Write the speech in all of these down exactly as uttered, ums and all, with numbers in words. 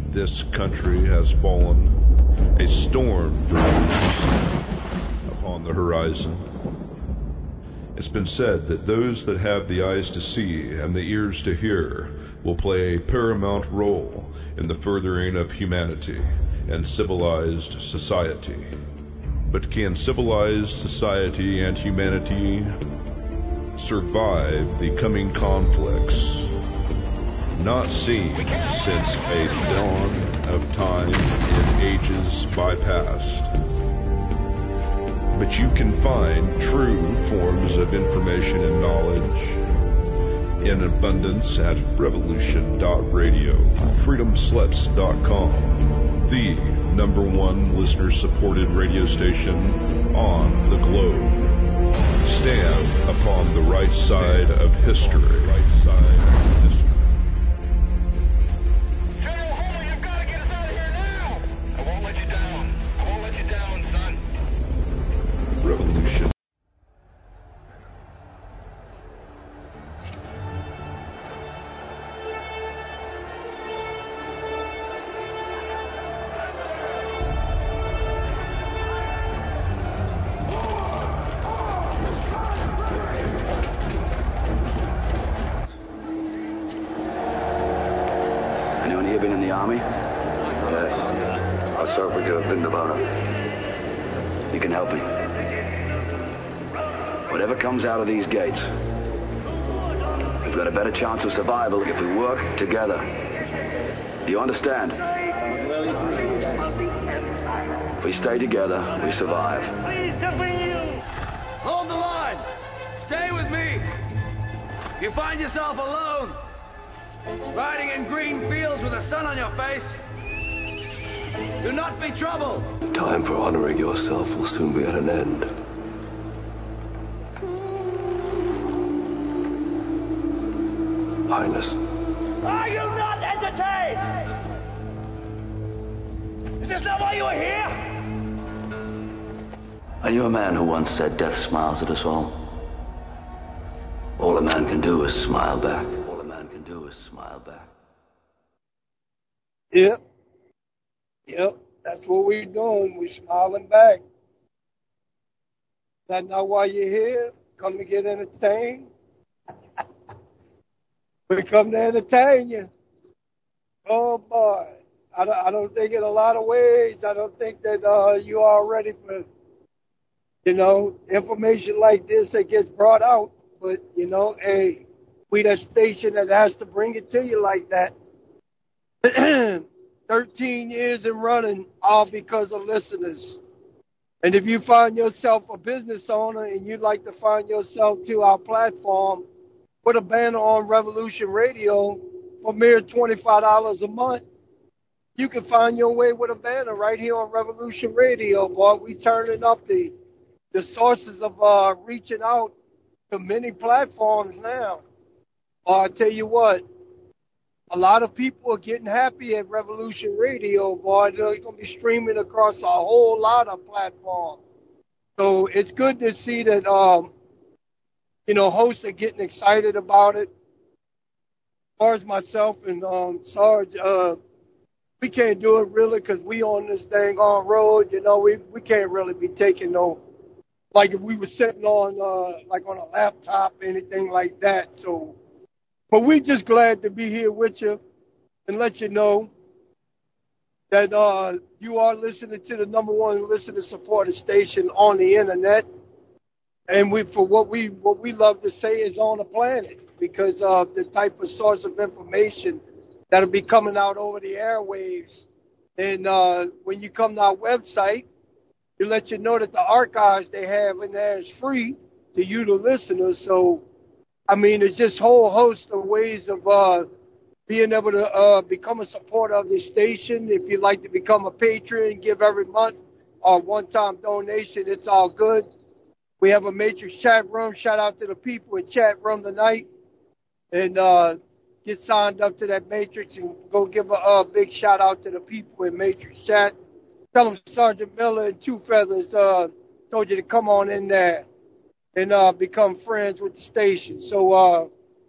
this country has fallen, a storm brews upon the horizon. It's been said that those that have the eyes to see and the ears to hear will play a paramount role in the furthering of humanity and civilized society. But can civilized society and humanity survive the coming conflicts not seen since a dawn of time in ages bypast? But you can find true forms of information and knowledge in abundance at revolution dot radio, freedom sluts dot com, the number one listener-supported radio station on the globe. Stand upon the right side of history. Right side of history. General Homer, you've got to get us out of here now! I won't let you down. I won't let you down, son. Revolution. Anyone here been in the army? Yes. I served with you in Nevada. You can help me. Whatever comes out of these gates, we've got a better chance of survival if we work together. Do you understand? If we stay together, we survive. Pleased to meet you! Hold the line! Stay with me! If you find yourself alone, riding in green fields with the sun on your face, do not be troubled. Time for honoring yourself will soon be at an end. Highness. Are you not entertained? Is this not why you are here? I knew a man who once said death smiles at us all. All a man can do is smile back. All a man can do is smile back. Yep. Yep. That's what we're doing. We're smiling back. That's not why you're here. Come to get entertained. We come to entertain you. Oh, boy. I don't, I don't think in a lot of ways, I don't think that uh, you are ready for, you know, information like this that gets brought out. But, you know, hey, we that station that has to bring it to you like that. thirteen years in running, all because of listeners. And if you find yourself a business owner and you'd like to find yourself to our platform, put a banner on Revolution Radio for mere twenty-five dollars a month. You can find your way with a banner right here on Revolution Radio, boy. We turning up the the sources of uh, reaching out to many platforms now. Uh, I tell you what, a lot of people are getting happy at Revolution Radio, boy. They're going to be streaming across a whole lot of platforms. So it's good to see that, um, you know, hosts are getting excited about it. As far as myself and um, Sarge, uh, we can't do it really because we on this dang on road. You know, we, we can't really be taking no, like if we were sitting on, uh, like on a laptop, anything like that. So, but we just glad to be here with you and let you know that uh, you are listening to the number one listener supported station on the internet. And we, for what we what we love to say is on the planet, because of the type of source of information that'll be coming out over the airwaves. And uh, when you come to our website, you let you know that the archives they have in there is free to you, the listeners. So, I mean, it's just a whole host of ways of uh, being able to uh, become a supporter of this station. If you'd like to become a patron, give every month or one-time donation, it's all good. We have a Matrix chat room. Shout out to the people in chat room tonight. And uh, get signed up to that Matrix and go give a, a big shout out to the people in Matrix chat. Tell them Sergeant Miller and Two Feathers uh, told you to come on in there and uh, become friends with the station. So uh,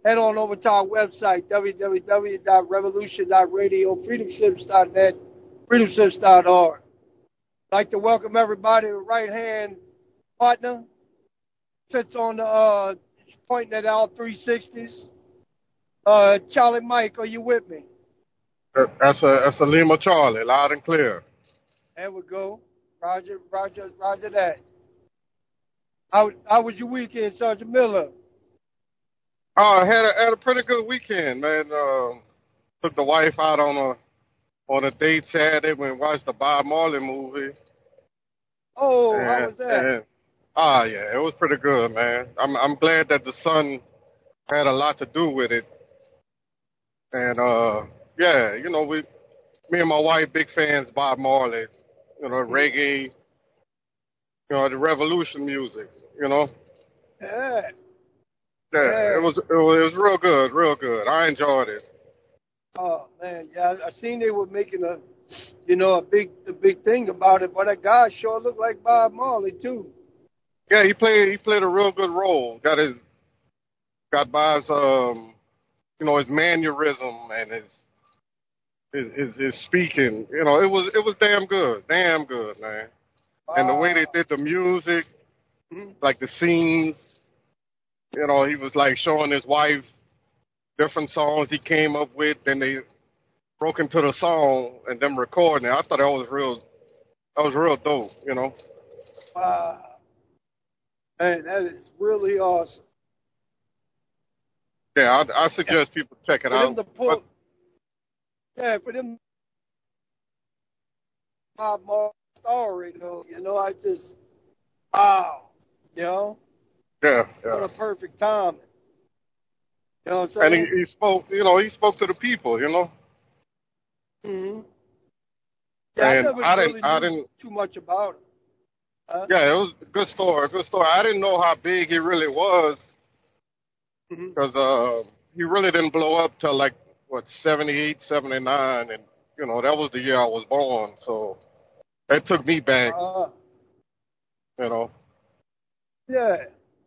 head on over to our website, w w w dot revolution dot radio, freedom sips dot net, freedom sips dot org. I'd like to welcome everybody to right-hand partner. Sits on the, uh, pointing at all three sixties. Uh, Charlie Mike, are you with me? That's a, that's a Lima Charlie, loud and clear. There we go. Roger, Roger, Roger that. How, how was your weekend, Sergeant Miller? Oh, I had a, had a pretty good weekend, man. Uh, took the wife out on a on a date Saturday. We watched the Bob Marley movie. Oh, and, how was that? Ah, uh, yeah, it was pretty good, man. I'm I'm glad that the son had a lot to do with it. And uh, yeah, you know, we, me and my wife, big fans of Bob Marley. You know, reggae. You know, the revolution music. You know. Yeah. Yeah, yeah. it was it was it was real good, real good. I enjoyed it. Oh man, yeah, I, I seen they were making a, you know, a big a big thing about it, but that guy sure looked like Bob Marley too. Yeah, he played he played a real good role. Got his got Bob's um, you know, his mannerism and his his his, his speaking. You know, it was it was damn good, damn good, man. Uh, and the way they did the music, like the scenes. You know, he was like showing his wife different songs he came up with, then they broke into the song and them recording it. I thought that was real, that was real dope, you know. Wow. Man, that is really awesome. Yeah, I, I suggest yeah. people check it for out. Them to pull, but, yeah, for them Bob Marley story, though, you know, I just, wow, you know. Yeah, yeah. What a perfect time. You know what I'm saying? And he, he spoke, you know, he spoke to the people, you know. Mm-hmm. Yeah, and I never I really didn't, knew I didn't, too much about him. Huh? Yeah, it was a good story, good story. I didn't know how big he really was because mm-hmm. uh, he really didn't blow up till like, what, seventy-eight, seventy-nine, and, you know, that was the year I was born, so that took me back, uh, you know. Yeah.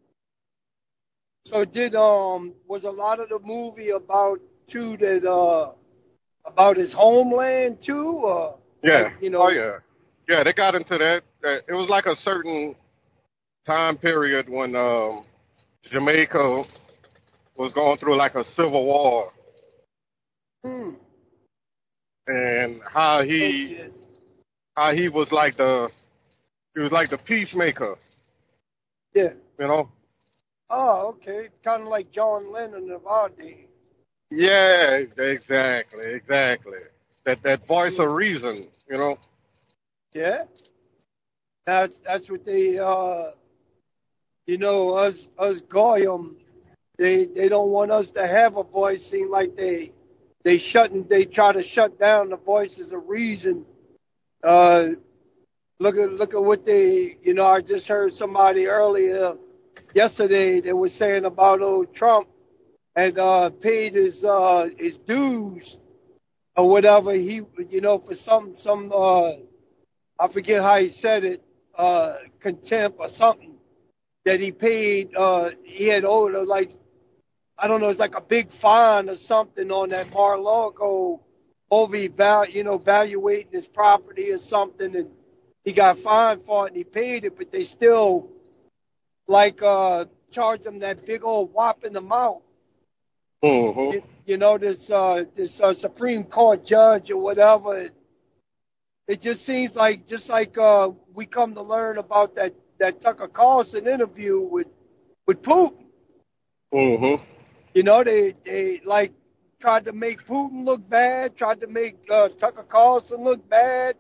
So did um was a lot of the movie about too that uh about his homeland too? Or yeah. Like, you know. Oh yeah. Yeah, they got into that. It was like a certain time period when um, Jamaica was going through like a civil war, hmm. and how he okay. how he was like the he was like the peacemaker. Yeah. You know. Oh, okay. Kind of like John Lennon of our day. Yeah, exactly, exactly. That that voice of reason, you know. Yeah. That's that's what they, uh, you know, us us Goyim, they they don't want us to have a voice. Seem like they they shutting they try to shut down the voices of reason. Uh, look at look at what they, you know. I just heard somebody earlier. Yesterday, they were saying about old Trump had uh, paid his uh, his dues or whatever. He, you know, for some some uh, I forget how he said it, uh, contempt or something that he paid. Uh, he had owed like I don't know, it's like a big fine or something on that Mar-a-Lago over eval, you know, valuating his property or something, and he got fined for it and he paid it, but they still. Like, uh, charge them that big old whopping amount. Mm-hmm. You, you know, this, uh, this, uh, Supreme Court judge or whatever. It, it just seems like, just like, uh, we come to learn about that, that Tucker Carlson interview with, with Putin. Mm-hmm. You know, they, they, like, tried to make Putin look bad, tried to make, uh, Tucker Carlson look bad.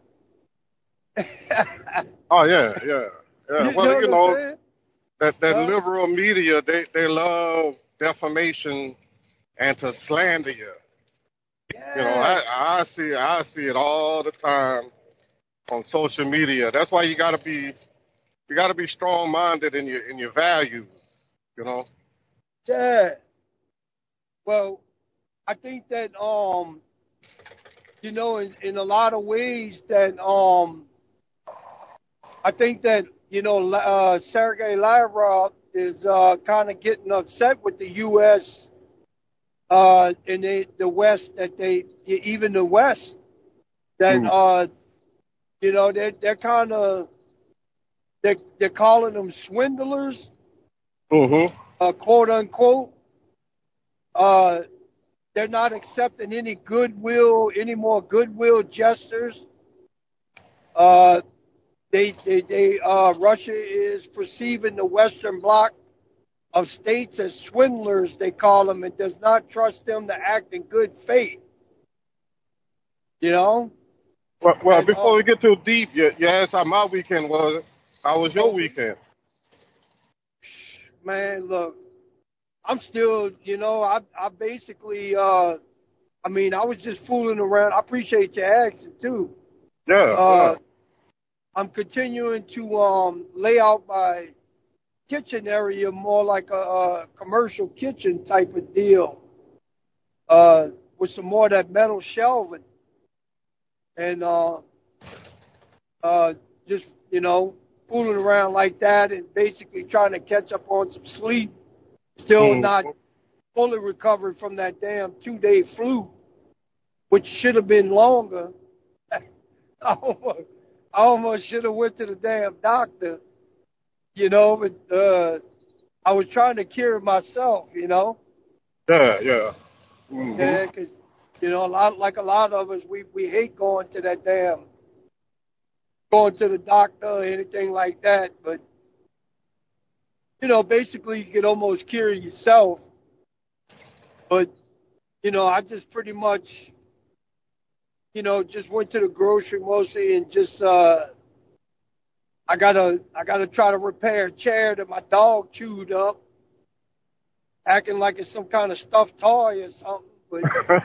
Oh, yeah, yeah. Yeah, you well, know you know. Saying? That that huh? liberal media, they, they love defamation and to slander you. Yeah. You know, I, I see I see it all the time on social media. That's why you gotta be you gotta be strong minded in your in your values, you know. Yeah. Well, I think that um you know in, in a lot of ways that um I think that You know, uh, Sergei Lavrov is uh, kind of getting upset with the U S uh, in the, the West that they, even the West, that, Mm. uh, you know, they're, they're kind of, they're, they're calling them swindlers, Mm-hmm. uh, quote unquote. Uh, they're not accepting any goodwill, any more goodwill gestures. Uh, they, they, they, uh, Russia is perceiving the Western Bloc of states as swindlers, they call them, and does not trust them to act in good faith. You know? Well, well And, before uh, we get too deep, you, you asked how my weekend was. How was your weekend? Man, look, I'm still, you know, I, I basically, uh, I mean, I was just fooling around. I appreciate your asking too. Yeah, Uh, I'm continuing to um, lay out my kitchen area more like a, a commercial kitchen type of deal, uh, with some more of that metal shelving, and uh, uh, just you know fooling around like that, and basically trying to catch up on some sleep. Still Mm. not fully recovered from that damn two day flu, which should have been longer. I almost, I almost should have went to the damn doctor, you know, but uh, I was trying to cure myself, you know. Yeah, yeah. Mm-hmm. Yeah, because, you know, a lot, like a lot of us, we, we hate going to that damn, going to the doctor or anything like that. But, you know, basically you could almost cure yourself. But, you know, I just pretty much, you know, just went to the grocery mostly and just, uh, I gotta, I gotta try to repair a chair that my dog chewed up, acting like it's some kind of stuffed toy or something. But,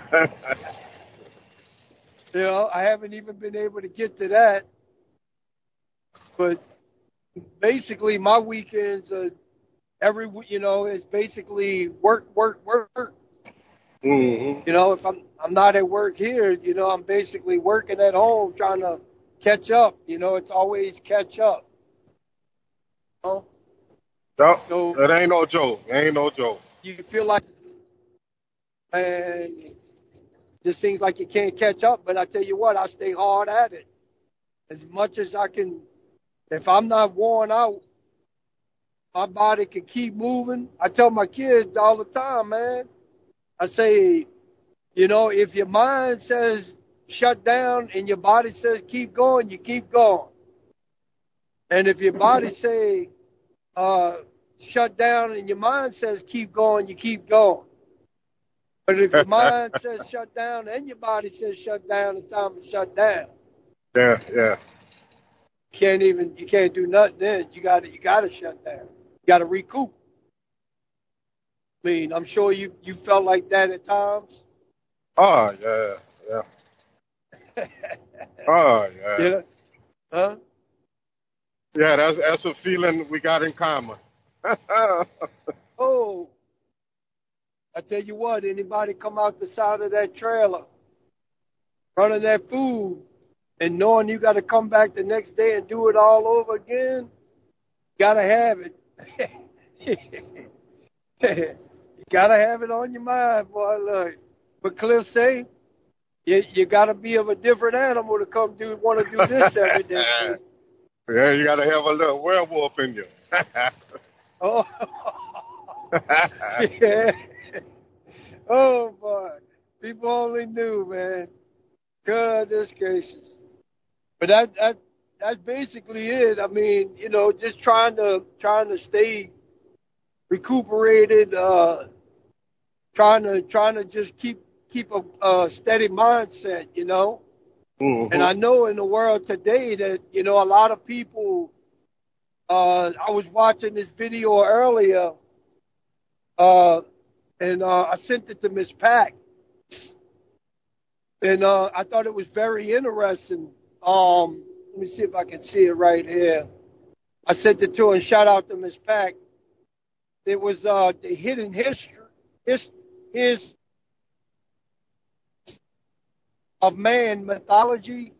you know, I haven't even been able to get to that. But basically, my weekends are every, you know, it's basically work, work, work. Mm-hmm. You know, if I'm, I'm not at work here, you know, I'm basically working at home trying to catch up. You know, it's always catch up. You know? No, So it ain't no joke. It ain't no joke. you feel like, man, it just seems like you can't catch up. But I tell you what, I stay hard at it as much as I can. If I'm not worn out, my body can keep moving. I tell my kids all the time, man. I say, you know, if your mind says shut down and your body says keep going, you keep going. And if your body say uh, shut down and your mind says keep going, you keep going. But if your mind says shut down and your body says shut down, it's time to shut down. Yeah, yeah. You can't even you can't do nothing then. You got to you got to shut down. You got to recoup. I mean, I'm sure you you felt like that at times. Oh, yeah, yeah. Oh, yeah. Yeah. Huh? Yeah, that's that's a feeling we got in common. Oh, I tell you what, anybody come out the side of that trailer, running that food, and knowing you got to come back the next day and do it all over again, gotta have it. You gotta have it on your mind, boy. Look, but Cliff say, you, you gotta be of a different animal to come do want to do this every day. Yeah, you got to have a little werewolf in you. Oh, yeah. Oh boy, people only knew, man. Goodness gracious. But that that that's basically it. I mean, you know, just trying to trying to stay recuperated, uh, trying to trying to just keep keep a, a steady mindset, you know. Mm-hmm. And I know in the world today that, you know, a lot of people, uh, I was watching this video earlier, uh, and uh, I sent it to Miss Pack. And uh, I thought it was very interesting. Um, let me see if I can see it right here. I sent it to her, and shout out to Miss Pack. It was uh, the hidden history, his, his of man mythology.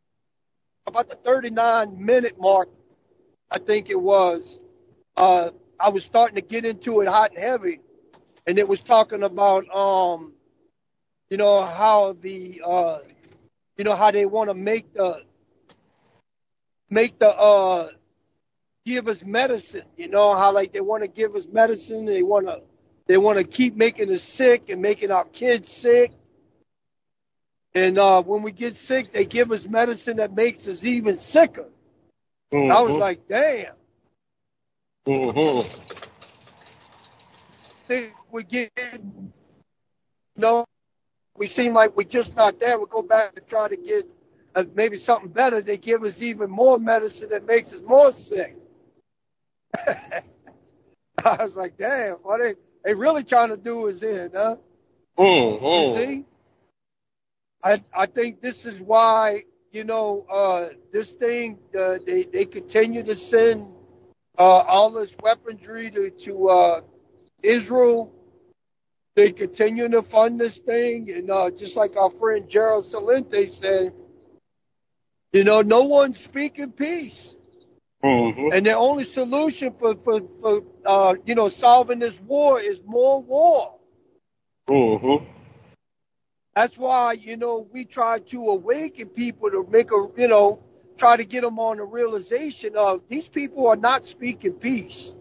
About the thirty-nine minute mark, I think it was. Uh, I was starting to get into it hot and heavy, and it was talking about, um, you know, how the, uh, you know, how they want to make the, make the, uh, give us medicine. You know how like they want to give us medicine. They want to, they want to keep making us sick and making our kids sick. And uh, when we get sick, they give us medicine that makes us even sicker. Mm-hmm. I was like, damn. Mm-hmm. Think we get, you know, we seem like we're just not there. We go back and try to get uh, maybe something better. They give us even more medicine that makes us more sick. I was like, damn, what they, they really trying to do is in, huh? Mm-hmm. You see? I I think this is why, you know, uh, this thing, uh, they, they continue to send uh, all this weaponry to, to uh, Israel. They continue to fund this thing. And uh, just like our friend Gerald Salente said, you know, no one's speaking peace. Mm-hmm. And the only solution for, for, for uh, you know, solving this war is more war. Mm-hmm. That's why, you know, we try to awaken people to make a, you know, try to get them on the realization of these people are not speaking peace.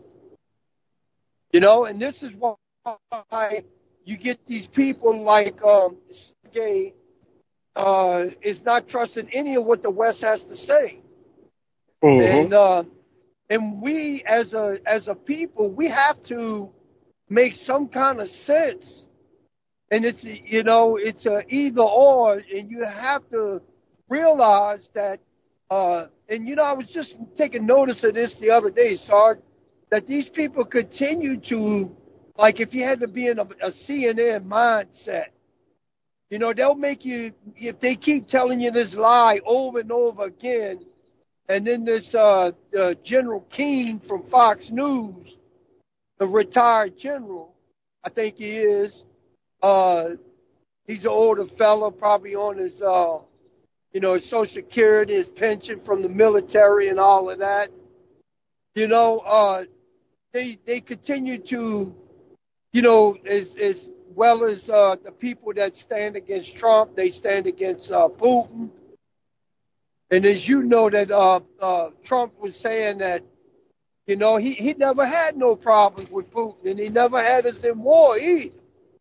You know, and this is why you get these people like um, Sergey uh, is not trusting any of what the West has to say. Mm-hmm. And uh, and we as a as a people, we have to make some kind of sense. And it's, you know, it's a either or, and you have to realize that, uh, and, you know, I was just taking notice of this the other day, Sarge, that these people continue to, like if you had to be in a, a C N N mindset, you know, they'll make you, if they keep telling you this lie over and over again, and then this uh, uh, General Keane from Fox News, the retired general, I think he is, Uh, he's an older fella, probably on his, uh, you know, his Social Security, his pension from the military and all of that. You know, uh, they they continue to, you know, as as well as uh, the people that stand against Trump, they stand against uh, Putin. And as you know, that uh, uh, Trump was saying that, you know, he he never had no problems with Putin, and he never had us in war either.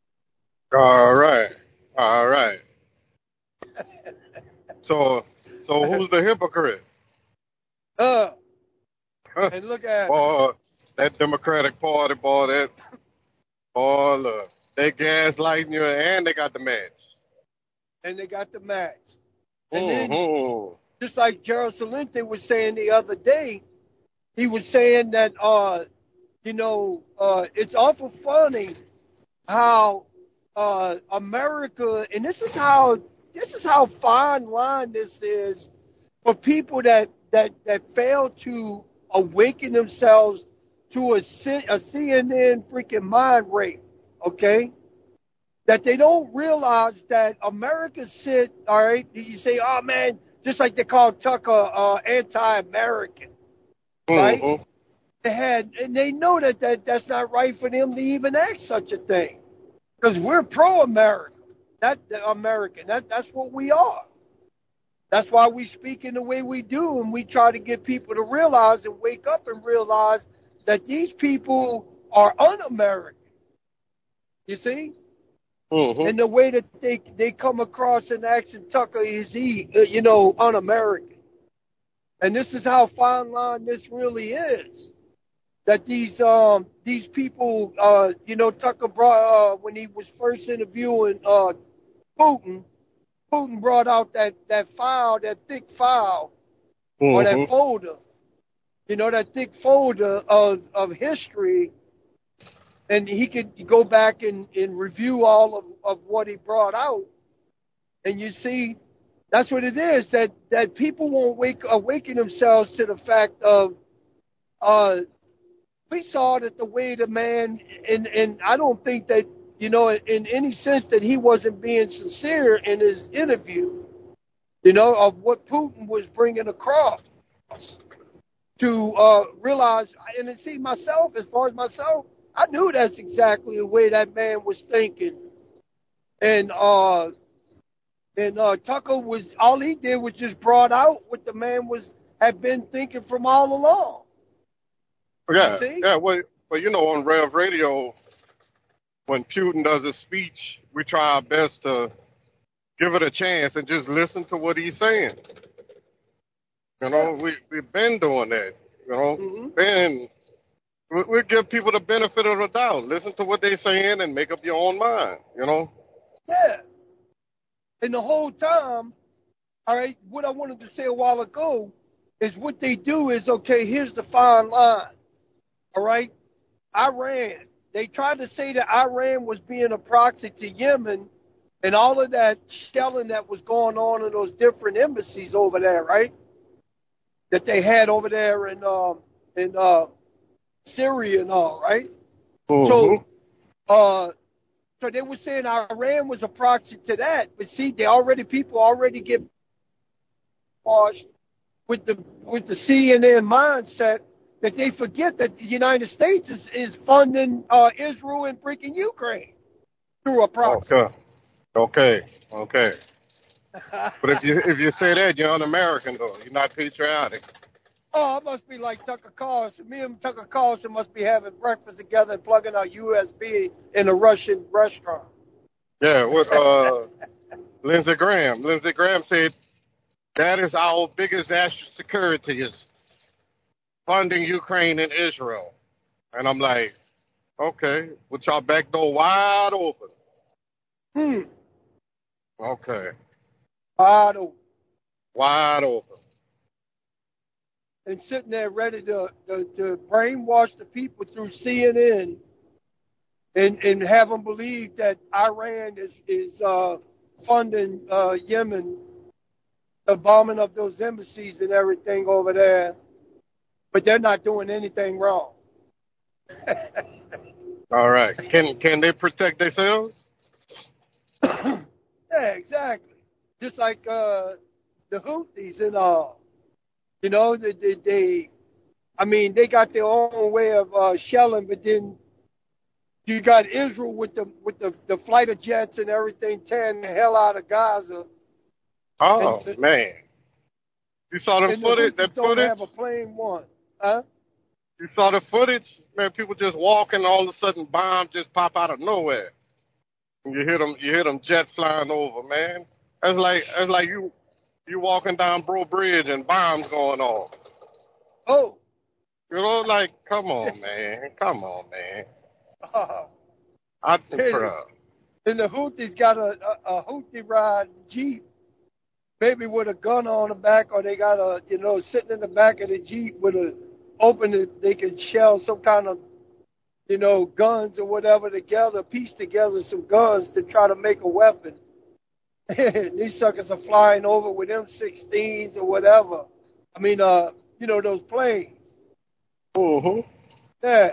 All right, all right. so, so who's the hypocrite? Uh, and look at boy, that Democratic Party, boy, that boy, look, they gaslighting you, and they got the match. And they got the match. And mm-hmm. then, just like Gerald Salente was saying the other day, he was saying that, uh, you know, uh, it's awful funny how. Uh, America, and this is how this is how fine line this is for people that that that fail to awaken themselves to a, a C N N freaking mind rape, okay? That they don't realize that America sit, all right? You say, oh man, just like they call Tucker uh, anti-American, right? Mm-hmm. They had, and they know that, that that's not right for them to even act such a thing. Because we're pro-American. That American. That that's what we are. That's why we speak in the way we do, and we try to get people to realize and wake up and realize that these people are un-American. You see? Mm-hmm. And the way that they they come across in accent Tucker is he, uh, you know, un-American. And this is how fine line this really is. That these um these people uh you know Tucker brought uh when he was first interviewing uh Putin, Putin brought out that, that file, that thick file, mm-hmm. or that folder, you know, that thick folder of of history, and he could go back and, and review all of, of what he brought out, and you see, that's what it is, that, that people won't wake awaken themselves to the fact of uh we saw that the way the man, and, and I don't think that, you know, in any sense that he wasn't being sincere in his interview, you know, of what Putin was bringing across. to uh, realize, and then see myself, as far as myself, I knew that's exactly the way that man was thinking. And uh, and uh, Tucker was, all he did was just brought out what the man was had been thinking from all along. Yeah, see? yeah. Well, well, you know, on Rev Radio, when Putin does his speech, we try our best to give it a chance and just listen to what he's saying. You know, we, we've been doing that. You know, Mm-hmm. and we, we give people the benefit of the doubt. Listen to what they're saying and make up your own mind, you know? Yeah. And the whole time, all right, what I wanted to say a while ago is what they do is, okay, here's the fine line. All right? Iran. They tried to say that Iran was being a proxy to Yemen and all of that shelling that was going on in those different embassies over there, right? That they had over there in um in uh Syria and all, right? Mm-hmm. So uh so they were saying Iran was a proxy to that. But see, they already people already get washed with the with the C N N mindset that they forget that the United States is, is funding uh, Israel and freaking Ukraine through a proxy. Okay. Okay. Okay. But if you if you say that, you're un-American, though. You're not patriotic. Oh, I must be like Tucker Carlson. Me and Tucker Carlson must be having breakfast together and plugging our U S B in a Russian restaurant. Yeah, what uh, Lindsey Graham. Lindsey Graham said that is our biggest national security is funding Ukraine and Israel. And I'm like, okay, with y'all back door wide open. Hmm. Okay. Wide open. Wide open. And sitting there ready to, to, to brainwash the people through C N N and, and have them believe that Iran is, is uh, funding uh, Yemen, the bombing of those embassies and everything over there, but they're not doing anything wrong. All right. Can can they protect themselves? Yeah, exactly. Just like uh, the Houthis and all. You know, they, they, they, I mean, they got their own way of uh, shelling, but then you got Israel with the with the, the fighter jets and everything tearing the hell out of Gaza. Oh, and, man. You saw the and footage? The that don't footage? have a plane one. Huh? You saw the footage? Man, people just walking, all of a sudden bombs just pop out of nowhere. And you hear them, you hear them jets flying over, man. That's like, that's like you, you walking down Bro Bridge and bombs going off. Oh. You know, like, come on, man. Come on, man. Oh. I think, bro. And the Houthis got a, a, a Houthi ride Jeep, maybe with a gun on the back, or they got a, you know, sitting in the back of the Jeep with a, open it, they can shell some kind of, you know, guns or whatever together, piece together some guns to try to make a weapon. And these suckers are flying over with M sixteens or whatever. I mean, uh, you know, those planes. Mm-hmm. Yeah.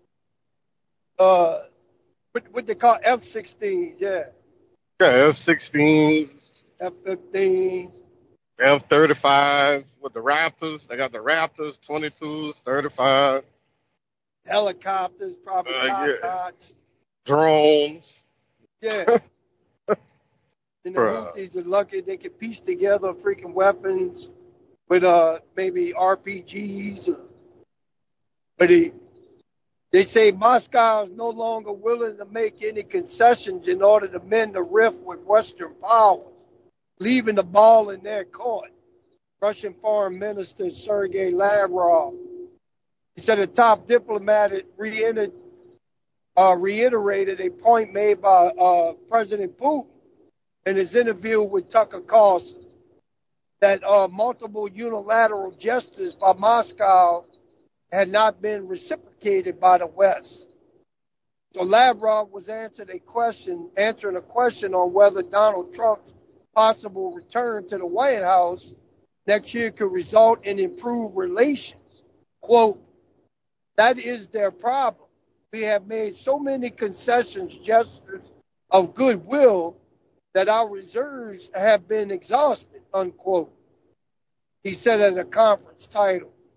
Uh, what, what they call F sixteens, yeah. Yeah, F sixteens. F fifteens. F thirty-fives with the Raptors. They got the Raptors, twenty-twos, thirty-five. Helicopters, probably Uh, top yeah. notch. Drones. Yeah. And the Bruh. Houthis are lucky they can piece together freaking weapons with uh maybe R P Gs. Or, but they, they say Moscow is no longer willing to make any concessions in order to mend the rift with Western powers, leaving the ball in their court. Russian Foreign Minister Sergei Lavrov. He said a top diplomat reiterated, uh, reiterated a point made by uh, President Putin in his interview with Tucker Carlson, that uh, multiple unilateral gestures by Moscow had not been reciprocated by the West. So Lavrov was answering a question, answering a question on whether Donald Trump's possible return to the White House next year could result in improved relations. Quote, that is their problem. We have made so many concessions, gestures of goodwill, that our reserves have been exhausted, unquote. He said at a conference titled,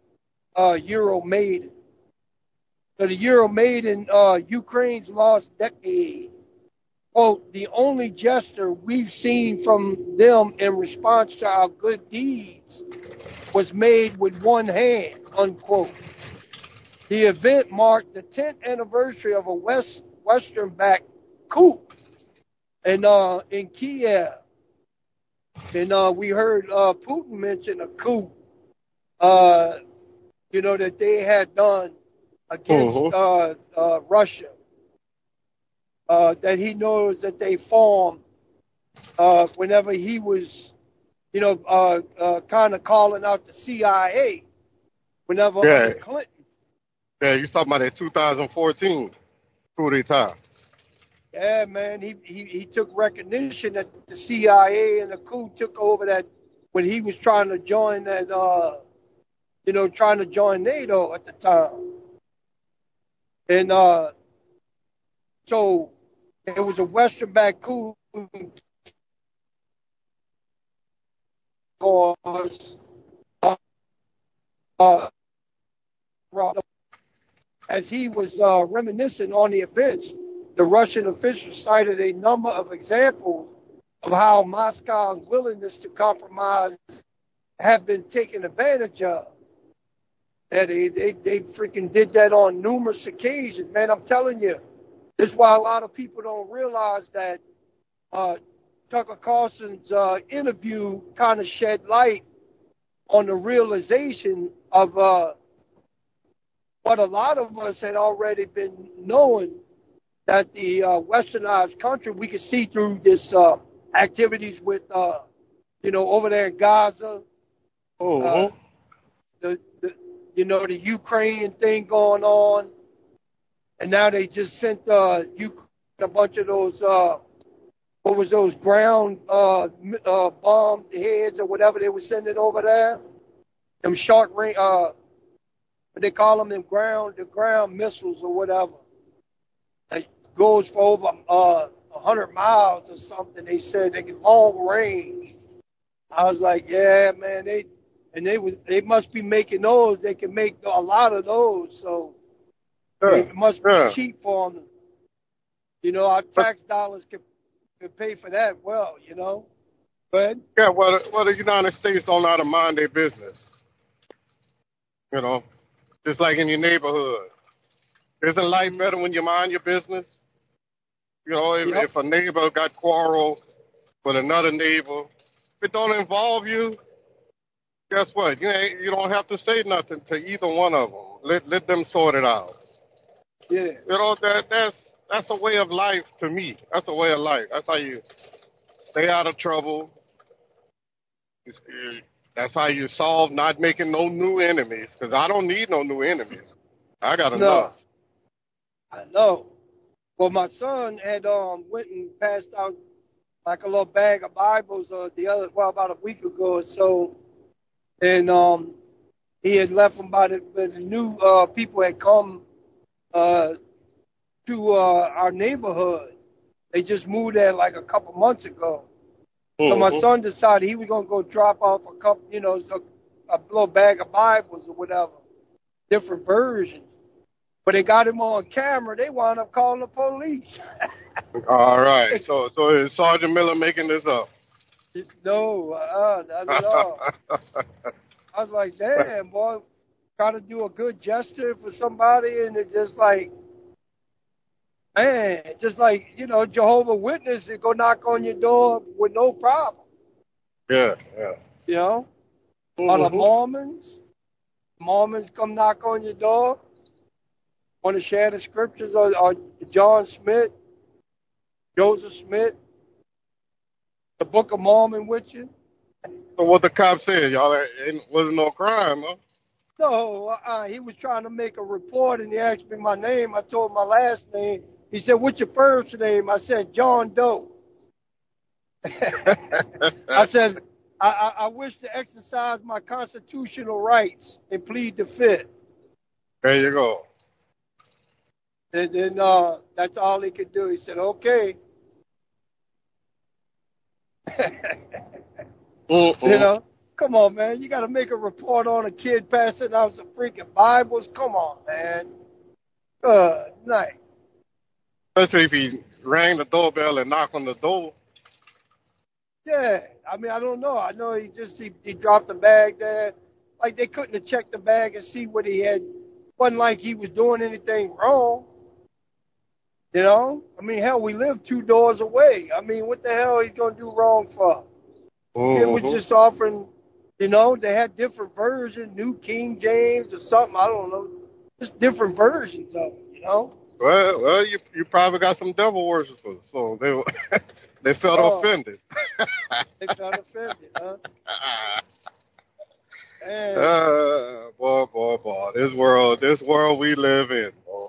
uh, Euromaidan. So the Euromaidan, uh, Ukraine's lost decade. Quote, the only gesture we've seen from them in response to our good deeds was made with one hand, unquote. The event marked the tenth anniversary of a West Western-backed coup in, uh, in Kiev. And uh, we heard uh, Putin mention a coup, uh, you know, that they had done against Mhm. uh, uh, Russia. Uh, that he knows that they formed uh, whenever he was, you know, uh, uh, kind of calling out the C I A whenever Yeah. under Clinton. Yeah, you talking about that two thousand fourteen coup d'etat. Yeah, man, he, he, he took recognition that the C I A and the coup took over that when he was trying to join that, uh, you know, trying to join NATO at the time. And uh, so it was a Western-backed coup cause uh, uh, as he was uh, reminiscing on the events, the Russian officials cited a number of examples of how Moscow's willingness to compromise have been taken advantage of. And they, they, they freaking did that on numerous occasions, man. I'm telling you. This is why a lot of people don't realize that uh, Tucker Carlson's uh, interview kind of shed light on the realization of uh, what a lot of us had already been knowing, that the uh, westernized country, we could see through this uh, activities with, uh, you know, over there in Gaza, Mhm. uh, the, the, you know, the Ukraine thing going on. And now they just sent uh, Ukraine a bunch of those, uh, what was those ground uh, uh, bomb heads or whatever they were sending over there. Them short range, uh, what they call them, them ground, the ground missiles or whatever. It goes for over uh, one hundred miles or something. They said they can long range. I was like, yeah, man, they and they was they must be making those. They can make a lot of those, so Yeah. it must be Yeah. cheap for them. You know, our tax dollars can can pay for that well. You know, but Yeah, well, the, well, the United States don't know how to mind their business. You know, just like in your neighborhood. Isn't life better when you mind your business? You know, if, Yep. if a neighbor got quarrel with another neighbor, if it don't involve you, guess what? You ain't, you don't have to say nothing to either one of them. Let let them sort it out. yeah, You know, that that's that's a way of life to me. That's a way of life. That's how you stay out of trouble. It's- it- That's how you solve not making no new enemies. Because I don't need no new enemies. I got no, enough. I know. Well, my son had um went and passed out like a little bag of Bibles uh, the other well about a week ago or so, and um he had left them by the, but the new uh, people had come uh, to uh, our neighborhood. They just moved there like a couple months ago. So my Mhm. son decided he was gonna go drop off a couple, you know, a, a little bag of Bibles or whatever, different versions. But they got him on camera. They wound up calling the police. All right. So so is Sergeant Miller making this up? No, uh, not at all. I was like, damn, boy, trying to do a good gesture for somebody, and it's just like, man, just like, you know, Jehovah's Witness, they go knock on your door with no problem, Yeah, yeah. you know? Or the Mhm. Mormons, Mormons come knock on your door, want to share the scriptures, or, or John Smith, Joseph Smith, the Book of Mormon with you. So what the cop said, y'all, there ain't, wasn't no crime, huh? No, uh, he was trying to make a report, and he asked me my name. I told him my last name. He said, what's your first name? I said, John Doe. I said, I, I, I wish to exercise my constitutional rights and plead the fifth. There you go. And then uh, that's all he could do. He said, okay. Mm-mm. You know, Come on, man. You got to make a report on a kid passing out some freaking Bibles. Come on, man. Good night. Especially if he rang the doorbell and knocked on the door. Yeah. I mean, I don't know. I know he just, he, he dropped the bag there. Like, they couldn't have checked the bag and see what he had. Wasn't like he was doing anything wrong. You know? I mean, hell, we live two doors away. I mean, what the hell he's going to do wrong for? Mm-hmm. It was just offering, you know, they had different versions, New King James or something. I don't know. Just different versions of it, you know? Well, well, you you probably got some devil worshippers, so they were, they felt Oh. offended. They felt offended, huh? And, Uh, boy, boy, boy, this world, this world we live in, boy.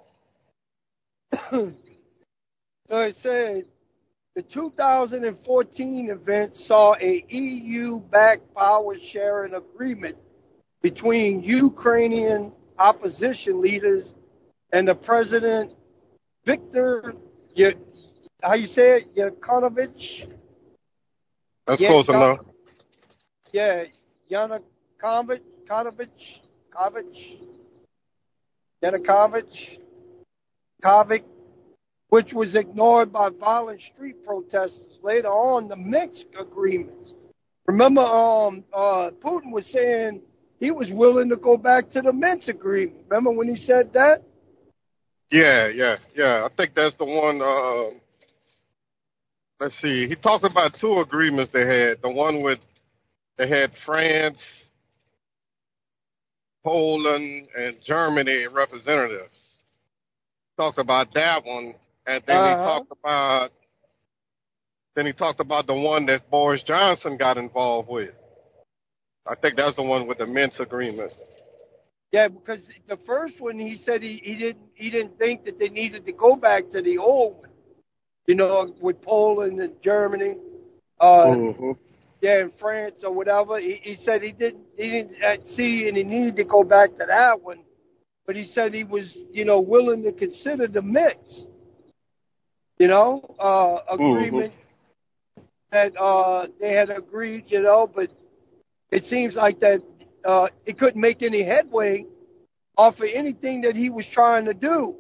so it said the two thousand fourteen event saw a E U-backed power sharing agreement between Ukrainian opposition leaders and the president Viktor, Y- how you say it, Yanukovych? That's Yeah, close Yan- enough. Yeah, Yanukovych, Yanukovych, Yanukovych, Yanukovych, Kovic, which was ignored by violent street protesters. Later on, the Minsk agreements. Remember, um, uh, Putin was saying he was willing to go back to the Minsk agreement. Remember when he said that? Yeah, yeah, yeah. I think that's the one. Uh, let's see. He talked about two agreements they had. The one with they had France, Poland, and Germany representatives. Talked about that one, and then Uh-huh. he talked about. Then he talked about the one that Boris Johnson got involved with. I think that's the one with the Minsk agreement. Yeah, because the first one he said he, he didn't he didn't think that they needed to go back to the old one, you know, with Poland and Germany, uh, Mm-hmm. yeah, and France or whatever. He, he said he didn't he didn't uh, see and he needed to go back to that one, but he said he was, you know, willing to consider the mix, you know, uh, agreement that uh, they had agreed, you know, but it seems like that uh, it couldn't make any headway off of anything that he was trying to do.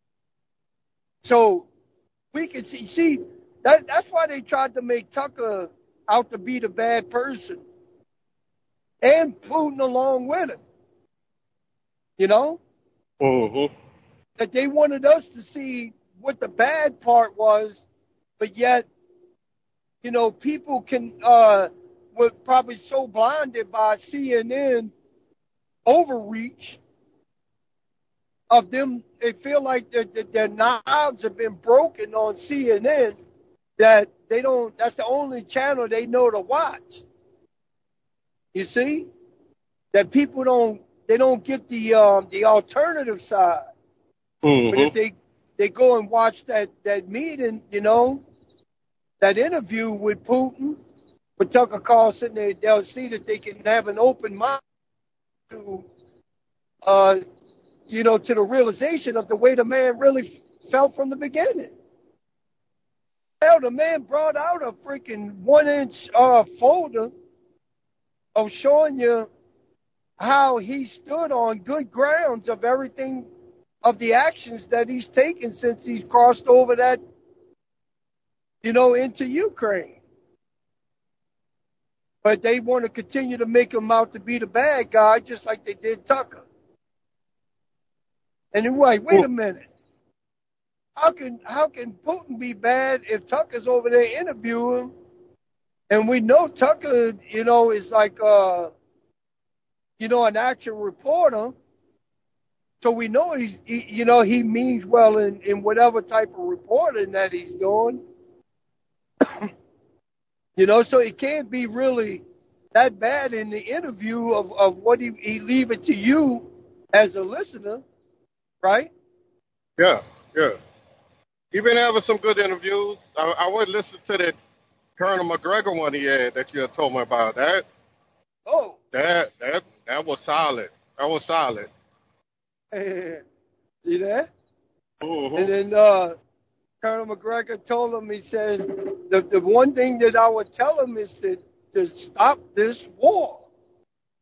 So we can see, see that that's why they tried to make Tucker out to be the bad person, and Putin along with him. You know, Mm-hmm. that they wanted us to see what the bad part was, but yet, you know, people can uh, were probably so blinded by C N N overreach of them. They feel like that, that their knobs have been broken on C N N, that they don't. That's the only channel they know to watch. You see, that people don't. They don't get the um, the alternative side. Mm-hmm. But if they they go and watch that that meeting, you know, that interview with Putin, with Tucker Carlson, they, they'll see that they can have an open mind to, uh, you know, to the realization of the way the man really felt from the beginning. Hell, the man brought out a freaking one-inch uh, folder of showing you how he stood on good grounds of everything, of the actions that he's taken since he's crossed over that, you know, into Ukraine. But they want to continue to make him out to be the bad guy, just like they did Tucker. And you're like, wait a minute. How can how can Putin be bad if Tucker's over there interviewing? And we know Tucker, you know, is like, uh, you know, an action reporter. So we know he's, he, you know, he means well in, in whatever type of reporting that he's doing. You know, so it can't be really that bad in the interview of, of what he, he leave it to you as a listener, right? Yeah, yeah. He been having some good interviews. I, I would listen to that Colonel McGregor one he had that you had told me about. That Oh, that that that was solid. That was solid. see that? Mm-hmm. And then uh, Colonel McGregor told him, he says, the, the one thing that I would tell him is to, to stop this war.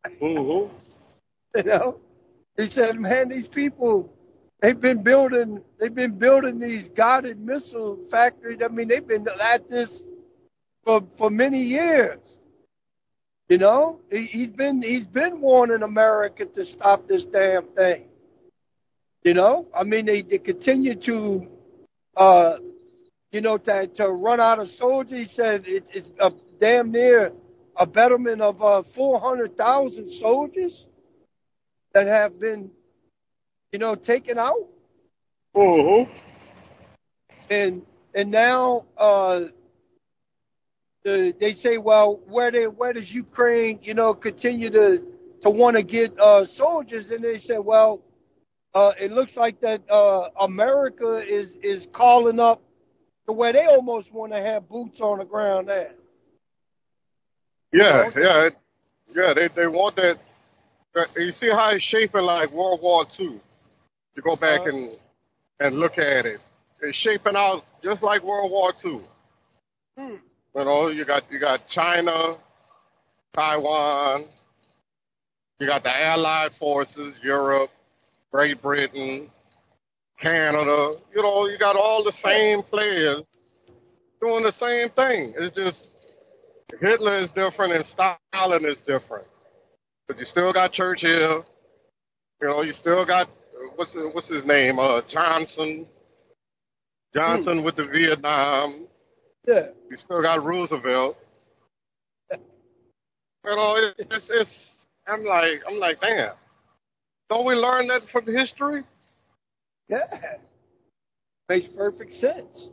Mm-hmm. You know, he said, man, these people, they've been building, they've been building these guided missile factories. I mean, they've been at this for for many years. You know, he, he's been he's been warning America to stop this damn thing. You know, I mean, they, they continue to, uh, you know, to, to run out of soldiers. He said it, it's a damn near a betterment of uh, four hundred thousand soldiers that have been, you know, taken out. Mm-hmm. And and now uh, the, they say, well, where they where does Ukraine, you know, continue to to want to get uh, soldiers? And they said, well, uh, it looks like that uh, America is is calling up to where they almost want to have boots on the ground at. Yeah, You know? yeah, it, yeah. They they want that, that. You see how it's shaping like World War Two. You go back Uh-huh. and and look at it. It's shaping out just like World War Two. Hmm. You know, you got you got China, Taiwan. You got the Allied forces, Europe, Great Britain, Canada. You know, you got all the same players doing the same thing. It's just Hitler is different and Stalin is different. But you still got Churchill. You know, you still got what's his, what's his name? Uh, Johnson. Johnson with the Vietnam. Yeah. You still got Roosevelt. You know, it, it's it's. I'm like I'm like, damn. Don't we learn that from history? Yeah. Makes perfect sense.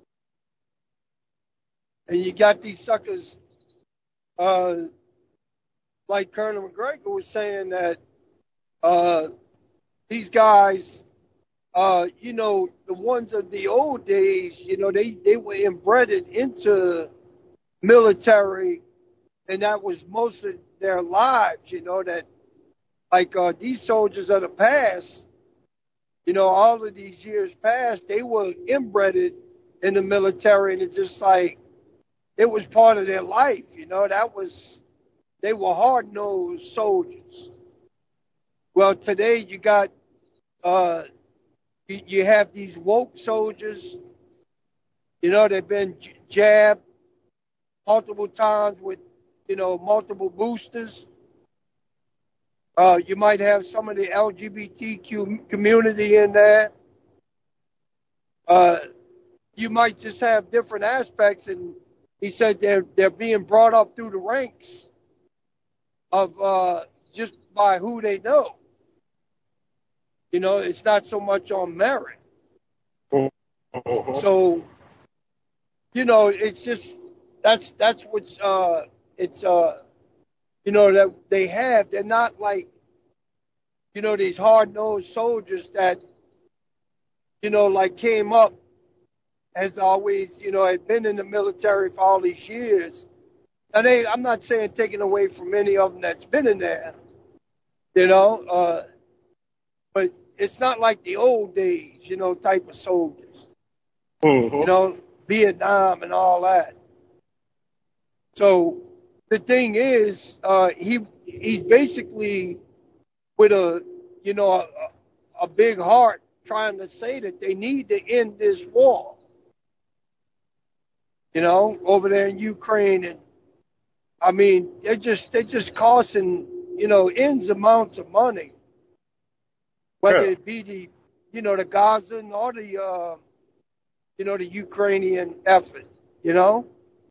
And you got these suckers, uh, like Colonel McGregor was saying that uh, these guys, uh, you know, the ones of the old days, you know, they, they were inbred into military, and that was most of their lives, you know, that like uh, these soldiers of the past, you know, all of these years past, they were inbred in the military, and it's just like, it was part of their life, you know, that was, they were hard-nosed soldiers. Well, today you got, uh, you, you have these woke soldiers, you know, they've been j- jabbed multiple times with, you know, multiple boosters. Uh, you might have some of the L G B T Q community in there. Uh, you might just have different aspects, and he said they're they're being brought up through the ranks of uh, just by who they know. You know, it's not so much on merit. Mm-hmm. So, you know, it's just that's that's what's uh, it's uh, you know, that they have. They're not like, you know, these hard-nosed soldiers that, you know, like came up has always, you know, had been in the military for all these years. Now, they, I'm not saying taking away from any of them that's been in there, you know, uh, but it's not like the old days, you know, type of soldiers, Mm-hmm. you know, Vietnam and all that. So the thing is, uh, he he's basically with a, you know, a, a big heart trying to say that they need to end this war, you know, over there in Ukraine. And I mean, they're just they're just costing, you know, ends amounts of money, whether Yeah. it be the, you know, the Gazan or the, uh, you know, the Ukrainian effort, you know.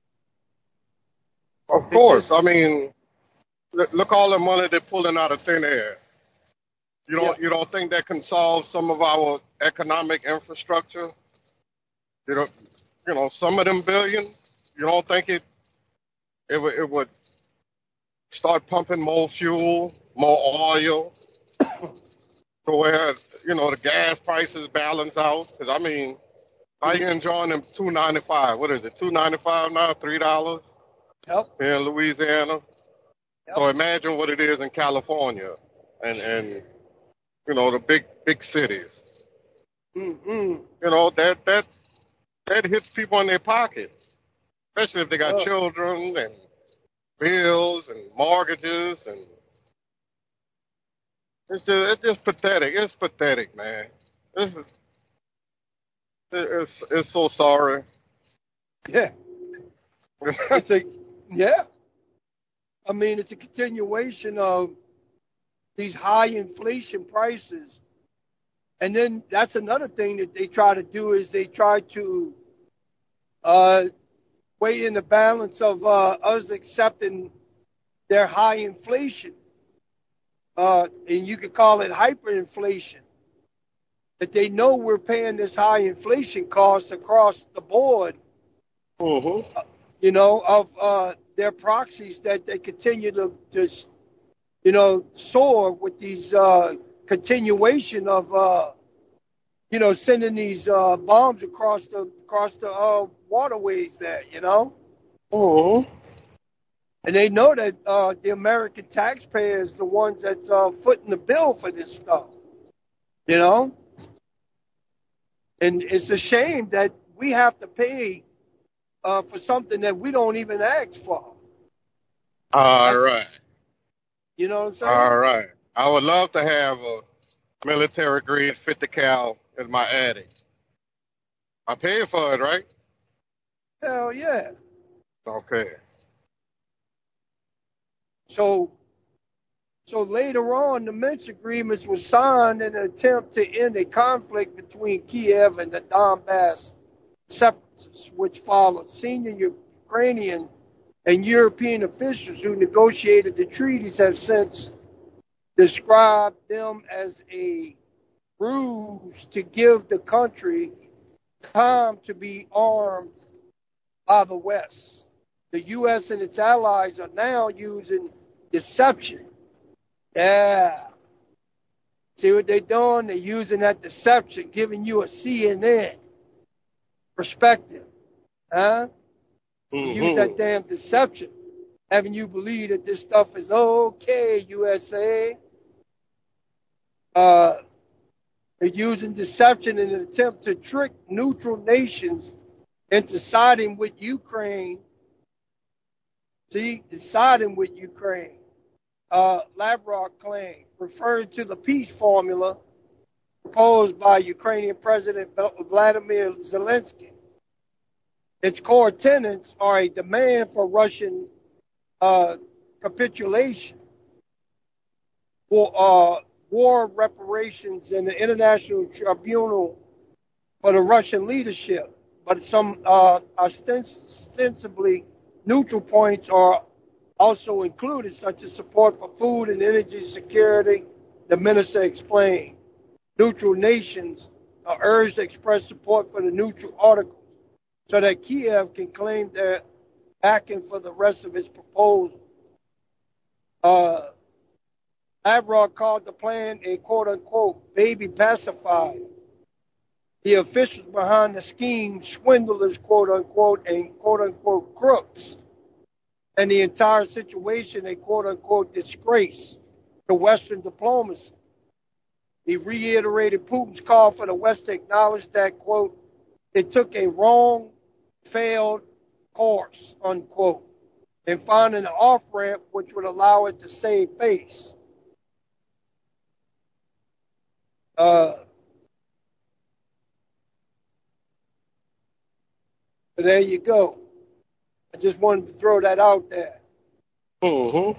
Of course. I mean, look, look all the money they're pulling out of thin air. You don't Yeah. you don't think that can solve some of our economic infrastructure? You know, you know, some of them billions. You don't think it it would it would start pumping more fuel, more oil, to where, you know, the gas prices balance out? Because I mean, how you enjoying them two ninety five? What is it? Two ninety five now? Three dollars Yep. here in Louisiana. Yep. So imagine what it is in California and and you know the big big cities. Mm-hmm. You know that that that hits people in their pocket, especially if they got Oh. children and bills and mortgages and It's just, it's just pathetic. It's pathetic, man. This is, it's, it's so sorry. Yeah. It's a, yeah. I mean, it's a continuation of these high inflation prices. And then that's another thing that they try to do is they try to uh, weigh in the balance of uh, us accepting their high inflation. Uh, and you could call it hyperinflation. That they know we're paying this high inflation cost across the board, Mm-hmm. uh, you know, of uh, their proxies that they continue to, to you know, soar with these uh, continuation of, uh, you know, sending these uh, bombs across the across the uh, waterways there, you know. Mm-hmm. And they know that uh, the American taxpayer is the ones that's uh, footing the bill for this stuff, you know. And it's a shame that we have to pay uh, for something that we don't even ask for. All right. You know what I'm saying? All right. I would love to have a military grade fifty cal in my attic. I paid for it, right? Hell yeah. Okay. So, so later on, the Minsk agreements were signed in an attempt to end a conflict between Kiev and the Donbass separatists, which followed. Senior Ukrainian and European officials who negotiated the treaties have since described them as a ruse to give the country time to be armed by the West. The U S and its allies are now using deception. Yeah. See what they're doing? They're using that deception, giving you a C N N perspective. Huh? Mm-hmm. Use that damn deception, having you believe that this stuff is okay, U S A. Uh, they're using deception in an attempt to trick neutral nations into siding with Ukraine. See, siding with Ukraine. Uh, Lavrov claimed, referring to the peace formula proposed by Ukrainian President Vladimir Zelensky. Its core tenets are a demand for Russian uh, capitulation, for uh, war reparations, and the international tribunal for the Russian leadership. But some uh, ostensibly neutral points are also included, such as support for food and energy security, the minister explained. Neutral nations are urged to express support for the neutral articles so that Kiev can claim their backing for the rest of its proposal. Uh, Lavrov called the plan a quote-unquote baby pacifier. The officials behind the scheme, swindlers, quote-unquote, and quote-unquote crooks, and the entire situation a quote-unquote disgrace to Western diplomacy. He reiterated Putin's call for the West to acknowledge that, quote, it took a wrong, failed course, unquote, and finding an off-ramp which would allow it to save face. Uh, so there you go. I just wanted to throw that out there. Mm-hmm.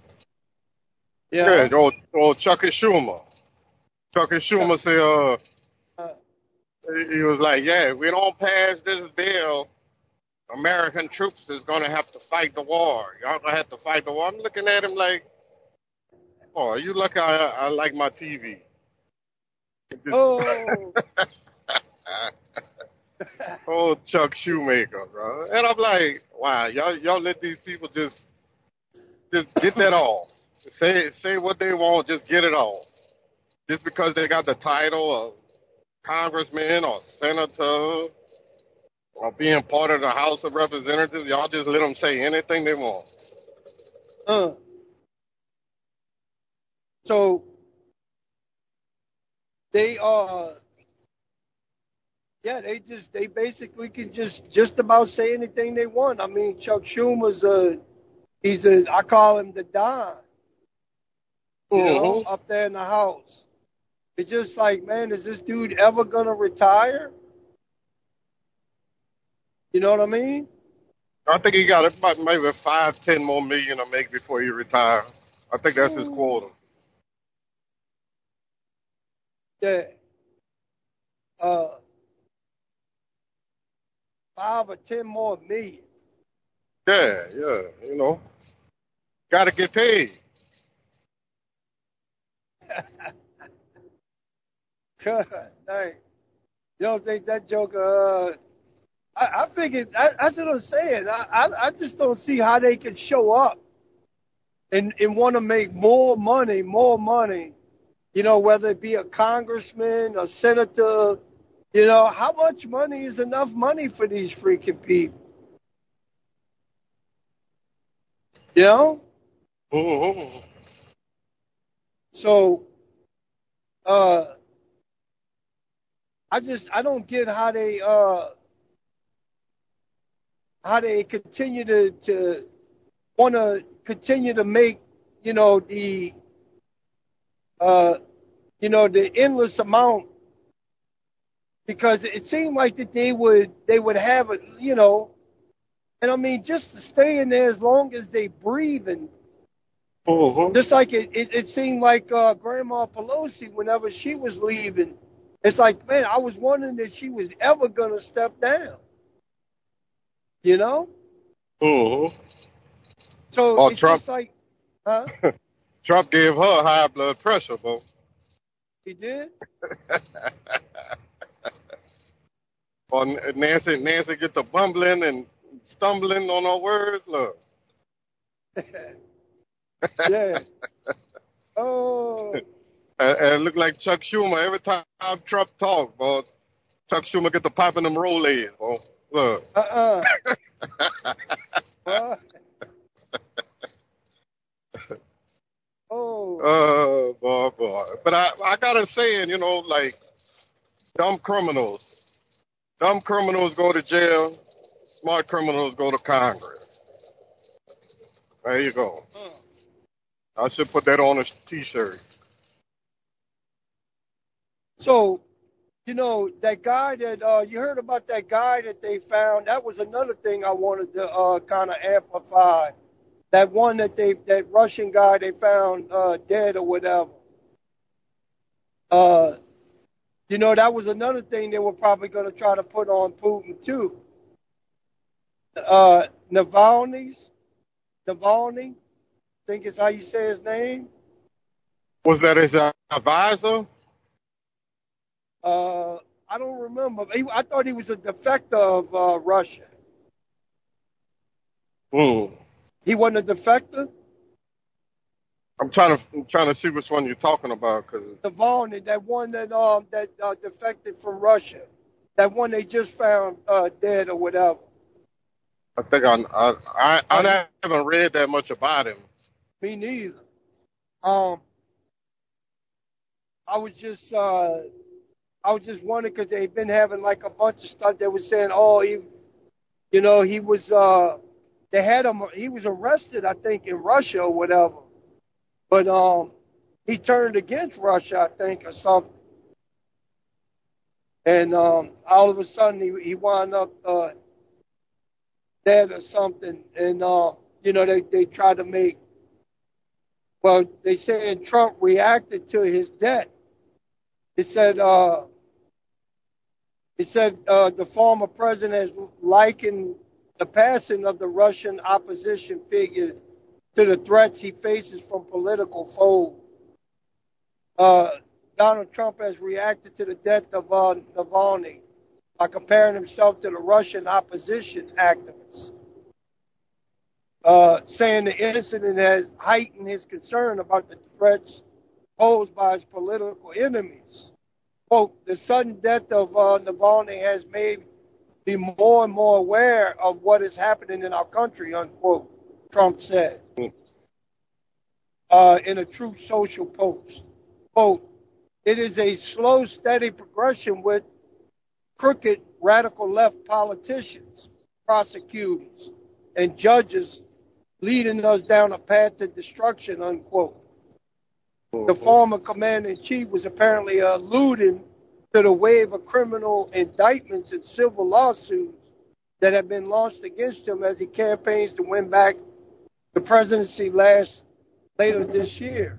Yeah. Yeah, old, old Chucky Schumer. Chucky Schumer said, uh, Uh, he was like, yeah, if we don't pass this bill, American troops is going to have to fight the war. Y'all going to have to fight the war. I'm looking at him like, oh, you look, I, I like my T V. oh. Oh, Chuck Shoemaker, bro. And I'm like, wow, y'all, y'all let these people just, just get that all. Say, say what they want, just get it all. Just because they got the title of congressman or senator or being part of the House of Representatives, y'all just let them say anything they want. Uh. So they uh yeah, they just they basically can just just about say anything they want. I mean, Chuck Schumer's a he's a I call him the Don. you know, Mhm. up there in the house. It's just like, man, is this dude ever gonna retire? You know what I mean? I think he got about maybe five, ten more million to make before he retires. I think that's his quota. Yeah. Uh, five or ten more million. Yeah, yeah, you know. Got to get paid. God dang. You don't think that joker, uh, I, I figured, I, that's what I'm saying. I, I, I just don't see how they can show up and, and want to make more money, more money, you know, whether it be a congressman, a senator, you know, how much money is enough money for these freaking people? You know? Mhm. So, uh, I just, I don't get how they, uh, how they continue to, to want to continue to make, you know, the, uh, you know, the endless amount, because it seemed like that they would, they would have it, you know, and I mean, just to stay in there as long as they breathe, and Mhm. just like it, it, it seemed like uh, Grandma Pelosi, whenever she was leaving, it's like, man, I was wondering if she was ever going to step down, you know? Mhm. So Or it's Trump. just like, huh? Trump gave her high blood pressure, bro. He did? Or Nancy, Nancy get the bumbling and stumbling on her words. Look. Yeah. Oh. And, and it look like Chuck Schumer every time Trump talk, bro. Chuck Schumer get the popping them Rolaids, bro. Look. Uh-uh. What? Oh. Oh, boy, boy. But I, I got a saying, you know, like, dumb criminals. Dumb criminals go to jail. Smart criminals go to Congress. There you go. I should put that on a T-shirt. So, you know, that guy that, uh, you heard about that guy that they found, that was another thing I wanted to uh, kind of amplify. That one that they, that Russian guy they found uh, dead or whatever. Uh, you know, that was another thing they were probably going to try to put on Putin too. Uh, Navalny's, Navalny, I think is how you say his name. Was that his uh, advisor? Uh, I don't remember. He, I thought he was a defector of uh, Russia. Hmm. He wasn't a defector? I'm trying to I'm trying to see which one you're talking about, cause Navalny, that one that um that uh, defected from Russia, that one they just found uh, dead or whatever. I think I I I, I haven't read that much about him. Me neither. Um, I was just uh, I was just wondering because they've been having like a bunch of stuff. They were saying, oh, he, you know, he was uh, they had him. He was arrested, I think, in Russia or whatever. But um, he turned against Russia, I think, or something. And um, all of a sudden, he he wound up uh, dead or something. And uh, you know, they they tried to make. Well, they said Trump reacted to his death. It said uh, it said uh, the former president has likened the passing of the Russian opposition figure to the threats he faces from political foes. Uh, Donald Trump has reacted to the death of uh, Navalny by comparing himself to the Russian opposition activists, uh, saying the incident has heightened his concern about the threats posed by his political enemies. Quote, the sudden death of uh, Navalny has made me more and more aware of what is happening in our country, unquote, Trump said uh, in a Truth Social post. Quote, it is a slow, steady progression with crooked, radical left politicians, prosecutors, and judges leading us down a path to destruction, unquote. The former commander-in-chief was apparently alluding to the wave of criminal indictments and civil lawsuits that have been launched against him as he campaigns to win back the presidency last later this year.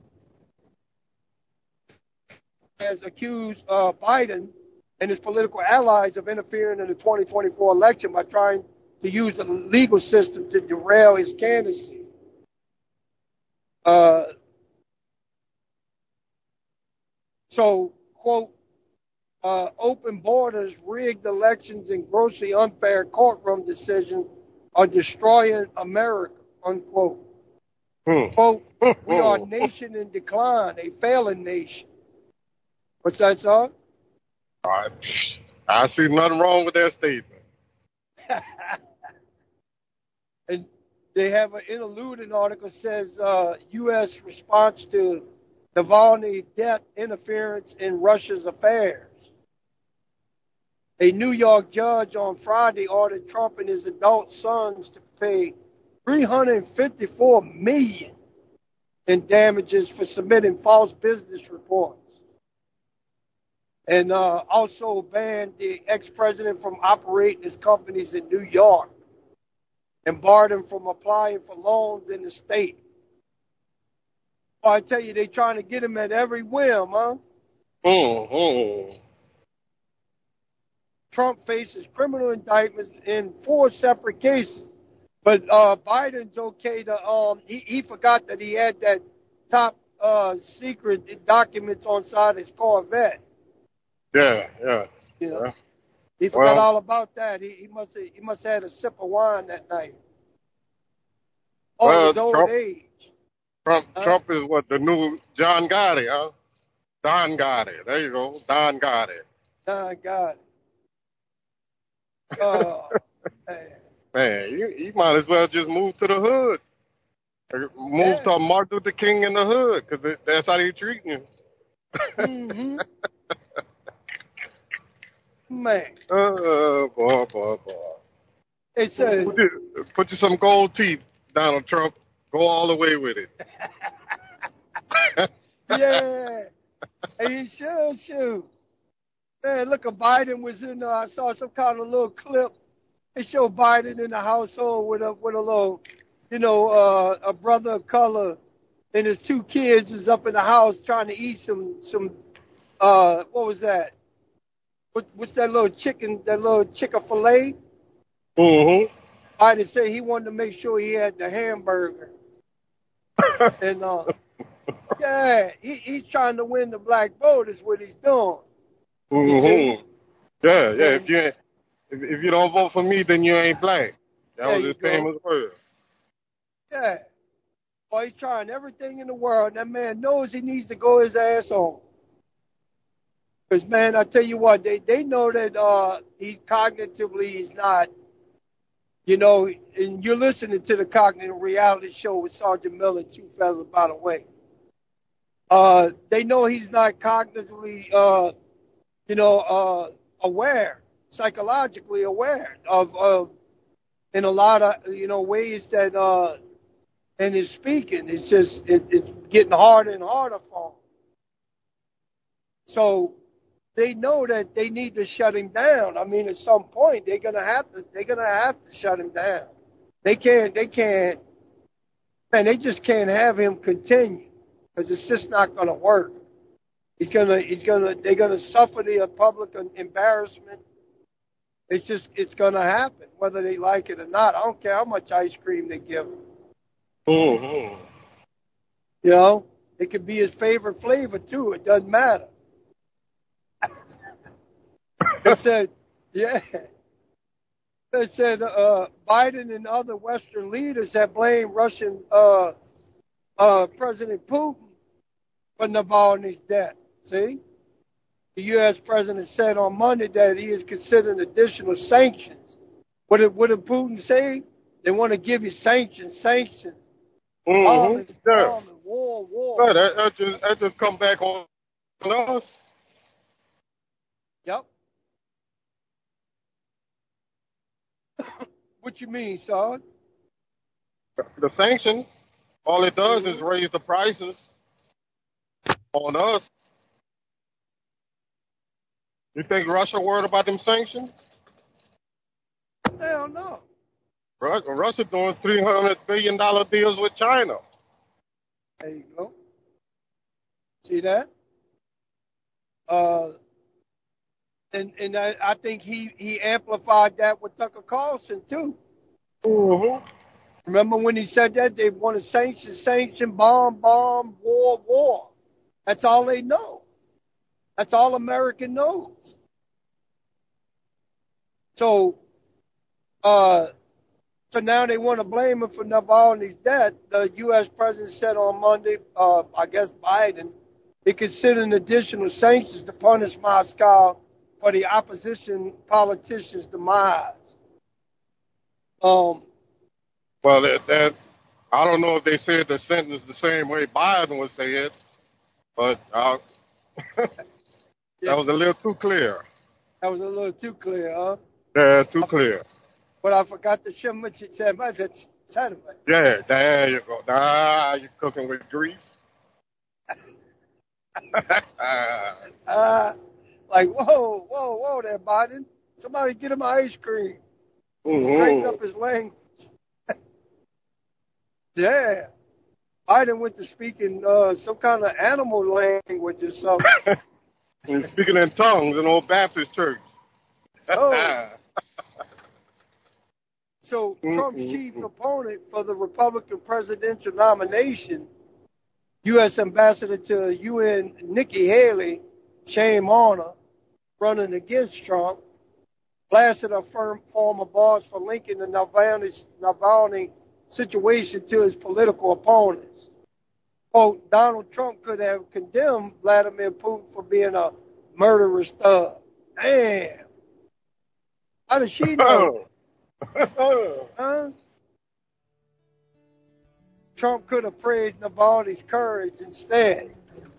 Has accused uh, Biden and his political allies of interfering in the twenty twenty-four election by trying to use the legal system to derail his candidacy. Uh, so, quote, uh, open borders, rigged elections, and grossly unfair courtroom decisions are destroying America, unquote. Hmm. Quote, we are a nation in decline, a failing nation. What's that, sir? I, I see nothing wrong with that statement. And they have an interluding article that says uh, U S response to Navalny death interference in Russia's affairs. A New York judge on Friday ordered Trump and his adult sons to pay three hundred fifty-four million dollars in damages for submitting false business reports. And uh, also banned the ex-president from operating his companies in New York and barred him from applying for loans in the state. Well, I tell you, they're trying to get him at every whim, huh? Mm-hmm. Trump faces criminal indictments in four separate cases. But uh, Biden's okay to, um, he, he forgot that he had that top uh, secret documents on side his Corvette. Yeah, yeah. You know, yeah. he forgot Well, all about that. He, he must have, he must have had a sip of wine that night. Oh, well, his old Trump, age. Trump, Huh? Trump is what, the new John Gotti, huh? Don Gotti. There you go. Don Gotti. Oh, God. Oh, man. Man, you, you might as well just move to the hood. Move Yeah. to Martin Luther King in the hood, because that's how they treating you. Mm-hmm. Man. Oh, boy, boy, boy. It says, Put you, put you some gold teeth, Donald Trump. Go all the way with it. yeah. And he should, shoot. Man, look, Biden was in, uh, I saw some kind of little clip. They showed Biden in the household with a, with a little, you know, uh, a brother of color and his two kids was up in the house trying to eat some, some, uh, what was that? What, what's that little chicken, that little chicken filet? Mm-hmm. Biden said he wanted to make sure he had the hamburger. And, uh, yeah, he, he's trying to win the black vote is what he's doing. Mm-hmm. Yeah, yeah. And, if you ain't, if, if you don't vote for me, then you ain't black. That There was you his go. famous word. yeah. Well, he's trying everything in the world. That man knows he needs to go his ass home. Because, man, I tell you what, they, they know that uh, he cognitively he's not, you know, and you're listening to the Cognitive Reality Show with Sergeant Miller, Two Feathers by the way. Uh, they know he's not cognitively, uh, you know, uh, aware, psychologically aware of, of, in a lot of, you know, ways that, uh, in his speaking, it's just, it, it's getting harder and harder for him. So they know that they need to shut him down. I mean, at some point, they're gonna have to, they're gonna have to shut him down. They can't, they can't, man, they just can't have him continue because it's just not gonna work. He's gonna, he's gonna, they're gonna suffer the public embarrassment. It's just, it's gonna happen, whether they like it or not. I don't care how much ice cream they give him. Mm-hmm. You know, it could be his favorite flavor too. It doesn't matter. It said, yeah. It said uh, Biden and other Western leaders have blamed Russian uh, uh, President Putin for Navalny's death. See? The U S president said on Monday that he is considering additional sanctions. What did, what did Putin say? They want to give you sanctions, sanctions. Mm-hmm. Armament, Yeah. armament, war, war. Yeah, that, that just that just come back on us. Yep. What you mean, son? The sanctions, all it does is raise the prices. on us. You think Russia worried about them sanctions? Hell no. Russia, Russia doing three hundred billion dollars deals with China. There you go. See that? Uh, and and I, I think he, he amplified that with Tucker Carlson, too. Mm-hmm. Remember when he said that? They want to sanction, sanction, bomb, bomb, war, war. That's all they know. That's all America knows. So, uh, so now they want to blame him for Navalny's death. The U S president said on Monday, uh, I guess Biden, he considered additional sanctions to punish Moscow for the opposition politician's demise. Um, Well, that, that I don't know if they said the sentence the same way Biden would say it, but uh, that yeah, was a little too clear. that was a little too clear, huh? Yeah, too clear. But I forgot to share much it said much it said of it. Yeah, there you go. Ah, you're cooking with grease. Uh, like, whoa, whoa, whoa there, Biden. Somebody get him ice cream. Mm-hmm. Straighten up his language. Yeah. Biden went to speaking uh, some kind of animal language or something. He's speaking in tongues in old Baptist church. Oh. So Mm-mm. Trump's chief opponent for the Republican presidential nomination, U S Ambassador to U N Nikki Haley, shame on her, running against Trump, blasted her firm, former boss for linking the Navalny, Navalny situation to his political opponents. Quote, Donald Trump could have condemned Vladimir Putin for being a murderous thug. Damn. How does she know? Huh? Trump could have praised Navalny's courage instead.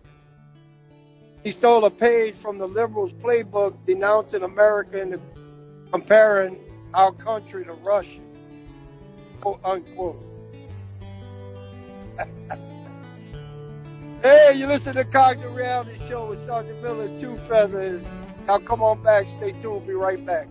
He stole a page from the liberals' playbook denouncing America and comparing our country to Russia. Quote, unquote. Hey, you listen to Cognitive Reality Show with Sergeant Miller, Two Feathers. Now come on back, stay tuned, we'll be right back.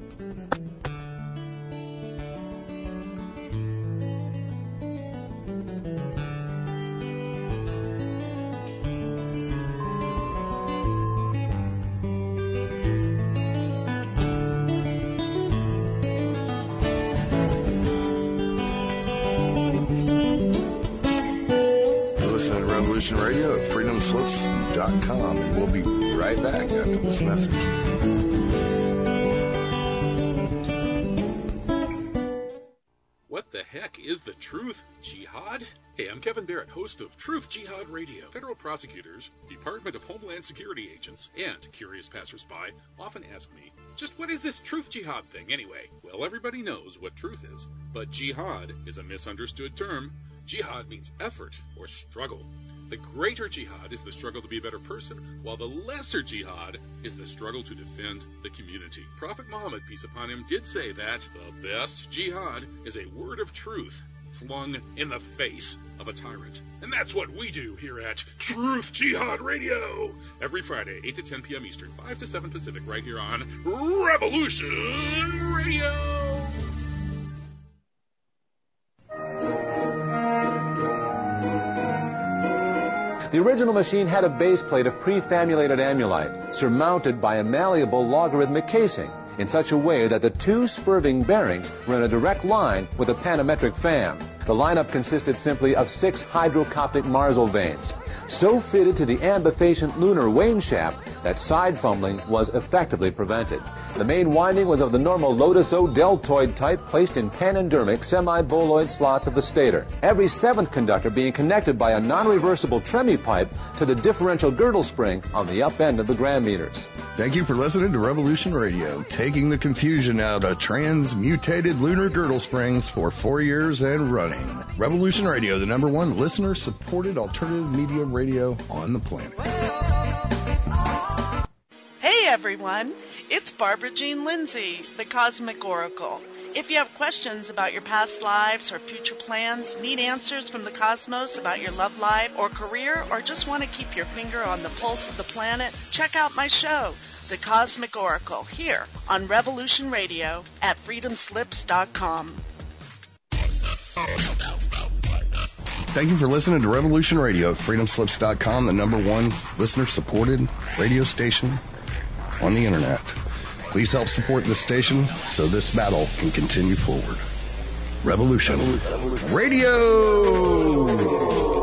Radio at freedom slips dot com, and we'll be right back after this message. What the heck is the truth, Jihad? Hey, I'm Kevin Barrett, host of Truth Jihad Radio. Federal prosecutors, Department of Homeland Security agents, and curious passersby often ask me, just what is this Truth Jihad thing anyway? Well, everybody knows what truth is, but jihad is a misunderstood term. Jihad means effort or struggle. The greater jihad is the struggle to be a better person, while the lesser jihad is the struggle to defend the community. Prophet Muhammad, peace upon him, did say that the best jihad is a word of truth flung in the face of a tyrant. And that's what we do here at Truth Jihad Radio. Every Friday, eight to ten p.m. Eastern, five to seven Pacific, right here on Revolution Radio. The original machine had a base plate of prefamulated amulite, surmounted by a malleable logarithmic casing, in such a way that the two spurving bearings were in a direct line with a panometric fan. The lineup consisted simply of six hydrocoptic Marsal vanes, so fitted to the ambifacient lunar wane shaft that side fumbling was effectively prevented. The main winding was of the normal Lotus-O deltoid type, placed in panendermic semi-boloid slots of the stator, every seventh conductor being connected by a non-reversible Tremi pipe to the differential girdle spring on the up end of the gram meters. Thank you for listening to Revolution Radio, taking the confusion out of transmutated lunar girdle springs for four years and running. Revolution Radio, the number one listener-supported alternative media radio on the planet. Hey everyone, it's Barbara Jean Lindsay, the Cosmic Oracle. If you have questions about your past lives or future plans, need answers from the cosmos about your love life or career, or just want to keep your finger on the pulse of the planet, check out my show, The Cosmic Oracle, here on Revolution Radio at freedom slips dot com. Thank you for listening to Revolution Radio at freedom slips dot com, the number one listener-supported radio station on the Internet. Please help support this station so this battle can continue forward. Revolution Radio!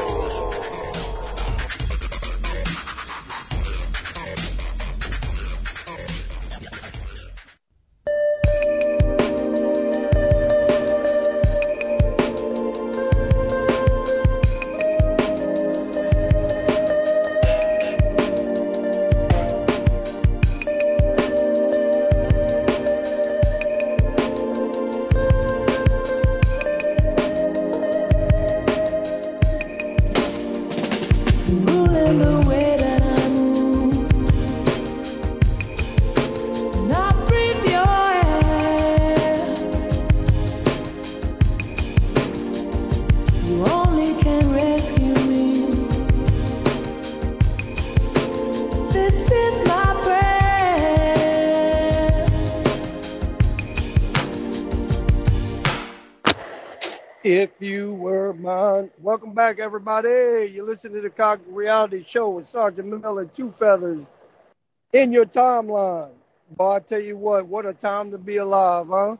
If you were mine. Welcome back, everybody. You listen to the Cosmic Reality Show with Sergeant Miller and Two Feathers in your timeline. Boy, I tell you what, what a time to be alive, huh?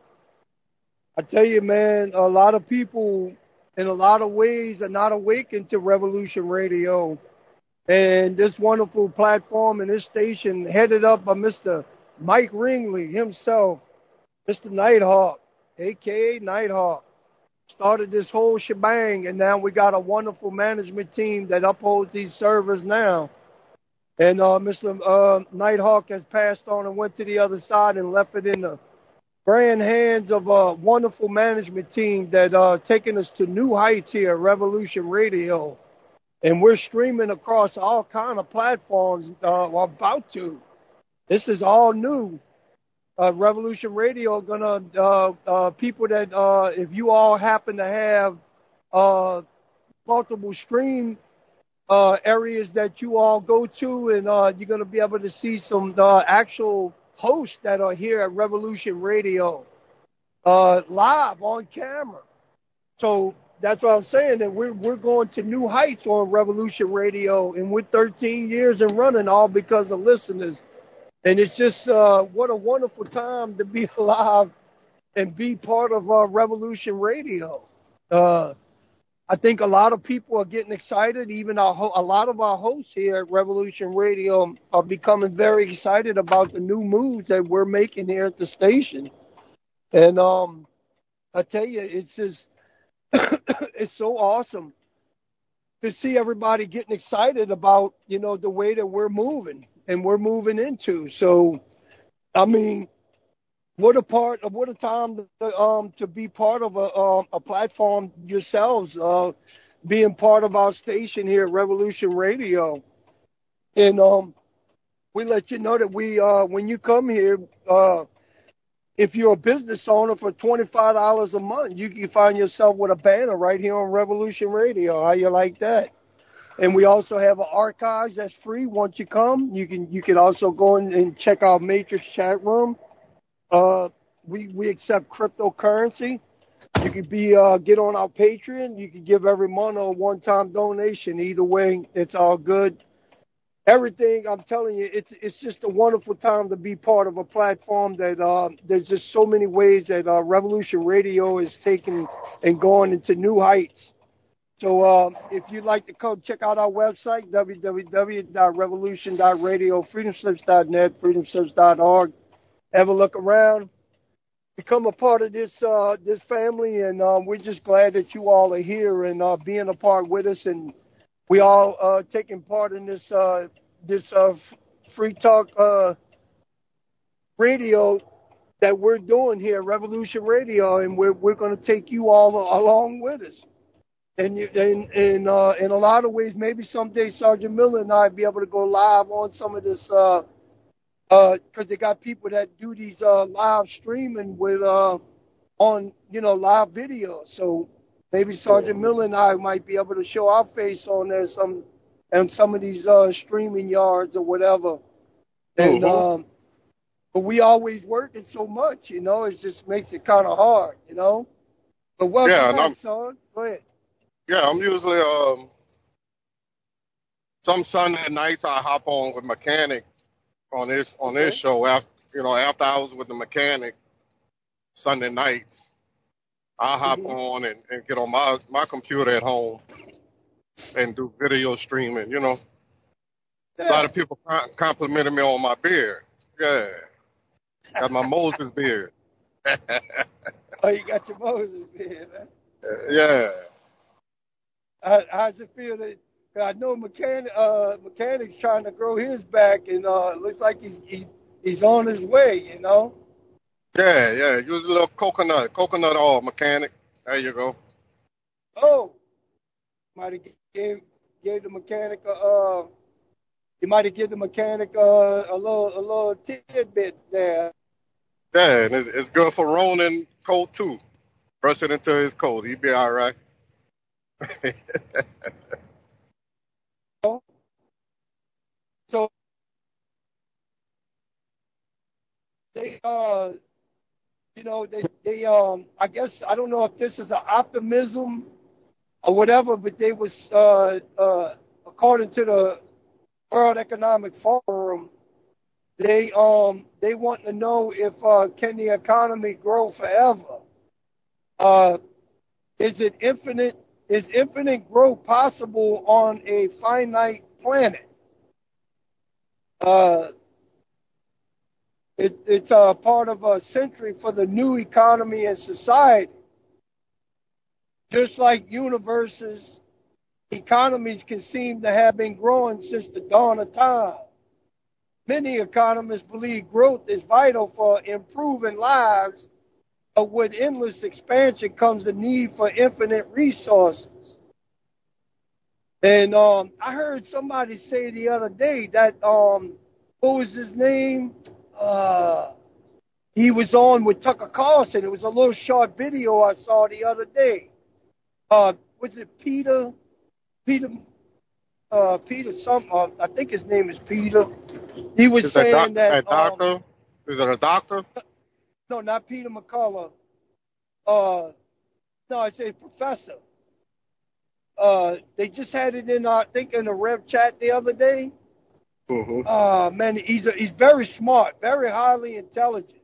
I tell you, man, a lot of people in a lot of ways are not awakened to Revolution Radio. And this wonderful platform and this station headed up by Mister Mike Ringley himself, Mister Nighthawk, a k a. Nighthawk. Started this whole shebang, and now we got a wonderful management team that upholds these servers now. And uh, Mister Uh, Nighthawk has passed on and went to the other side and left it in the grand hands of a wonderful management team that uh taking us to new heights here at Revolution Radio. And we're streaming across all kind of platforms, uh, we're about to. This is all new. Uh, Revolution Radio gonna uh, uh, people that uh, if you all happen to have uh, multiple stream uh, areas that you all go to, and uh, you're gonna be able to see some uh, actual hosts that are here at Revolution Radio uh, live on camera. So that's what I'm saying, that we're we're going to new heights on Revolution Radio, and we're thirteen years and running, all because of listeners. And it's just uh, what a wonderful time to be alive and be part of uh, Revolution Radio. Uh, I think a lot of people are getting excited. Even our ho- a lot of our hosts here at Revolution Radio are becoming very excited about the new moves that we're making here at the station. And um, I tell you, it's just it's so awesome to see everybody getting excited about, you know, the way that we're moving. And we're moving into. So, I mean, what a part of what a time to, um, to be part of a, um, a platform yourselves, uh, being part of our station here at Revolution Radio. And um, we let you know that we, uh, when you come here, uh, if you're a business owner, for twenty-five dollars a month, you can find yourself with a banner right here on Revolution Radio. How you like that? And we also have an archives that's free. Once you come, you can you can also go in and check our Matrix chat room. Uh, we we accept cryptocurrency. You can be uh, get on our Patreon. You can give every month a one-time donation. Either way, it's all good. Everything, I'm telling you, it's it's just a wonderful time to be part of a platform that uh, there's just so many ways that uh, Revolution Radio is taking and going into new heights. So uh, if you'd like to come check out our website, w w w dot revolution dot radio, freedom slips dot net, freedom slips dot org. Have a look around. Become a part of this uh, this family, and uh, we're just glad that you all are here and uh, being a part with us. And we all uh, taking part in this uh, this uh, free talk uh, radio that we're doing here at Revolution Radio, and we're we're going to take you all along with us. And you, and, and uh, in a lot of ways, maybe someday Sergeant Miller and I will be able to go live on some of this, uh, uh, because they got people that do these uh, live streaming with uh, on, you know, live video. So maybe Sergeant Miller and I might be able to show our face on there some and some of these uh, streaming yards or whatever. And Mhm. um, but we always working so much, you know, it just makes it kind of hard, you know. But welcome Yeah, and back, I'm- son. Go ahead. Yeah, I'm usually um some Sunday nights I hop on with Mechanic on this on this Okay. show after you know after I was with the Mechanic Sunday nights. I hop Mhm. on and, and get on my my computer at home and do video streaming. You know, a lot of people com- complimented me on my beard. Yeah, got my Moses beard. Oh, you got your Moses beard, man. Yeah. How, how's it feel that I know mechanic uh mechanic's trying to grow his back, and uh it looks like he's he, he's on his way, you know. Yeah, yeah. Use a little coconut, coconut oil, Mechanic. There you go. Oh, might have gave gave the mechanic a uh you might have given the mechanic uh, a little a little tidbit there. Yeah, and it's, it's good for Ronin coat too. Brush it into his coat. He'd be all right. So they uh you know they they um I guess I don't know if this is an optimism or whatever, but they was uh uh according to the World Economic Forum, they um they want to know if uh can the economy grow forever? Uh is it infinite is infinite growth possible on a finite planet? Uh It, it's a part of a century for the new economy and society. Just like universes, economies can seem to have been growing since the dawn of time. Many economists believe growth is vital for improving lives, but with endless expansion comes the need for infinite resources. And um, I heard somebody say the other day that, um, what was his name? Uh, he was on with Tucker Carlson. It was a little short video I saw the other day. Uh, was it Peter? Peter? Uh, Peter? Some? Uh, I think his name is Peter. He was Is that saying doc- that. a doctor? Um, Is it a doctor? no, not Peter McCullough. Uh, no, it's a professor. Uh, they just had it in, uh, I think, in the Rev chat the other day. Mm-hmm. Uh, man, he's a, he's very smart, very highly intelligent.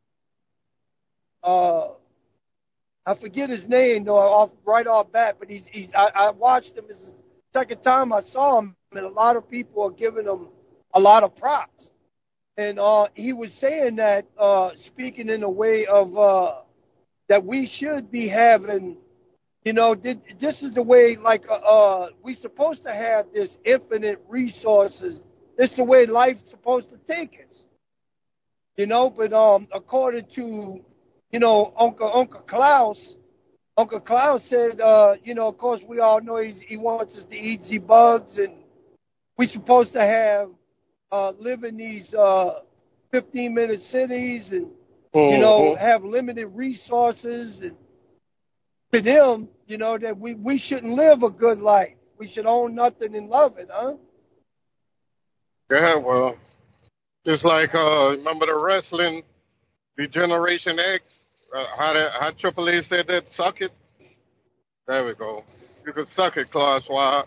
Uh, I forget his name though, off right off bat, but he's he's. I, I watched him. It's the second time I saw him, and a lot of people are giving him a lot of props. And uh, he was saying that, uh, speaking in a way of uh, that we should be having, you know, this is the way, like, uh, uh, we're supposed to have this infinite resources. This is the way life's supposed to take us, you know. But um, according to, you know, Uncle Uncle Klaus, Uncle Klaus said, uh, you know, of course we all know he's, he wants us to eat the bugs, and we're supposed to have uh, live in these uh, fifteen minute cities, and you know, have limited resources. And to them, you know, that we we shouldn't live a good life. We should own nothing and love it, huh? Yeah, well, just like uh, remember the wrestling, the Generation X, uh, how that how Triple A said that, suck it. There we go. You could suck it, Klaus Schwab.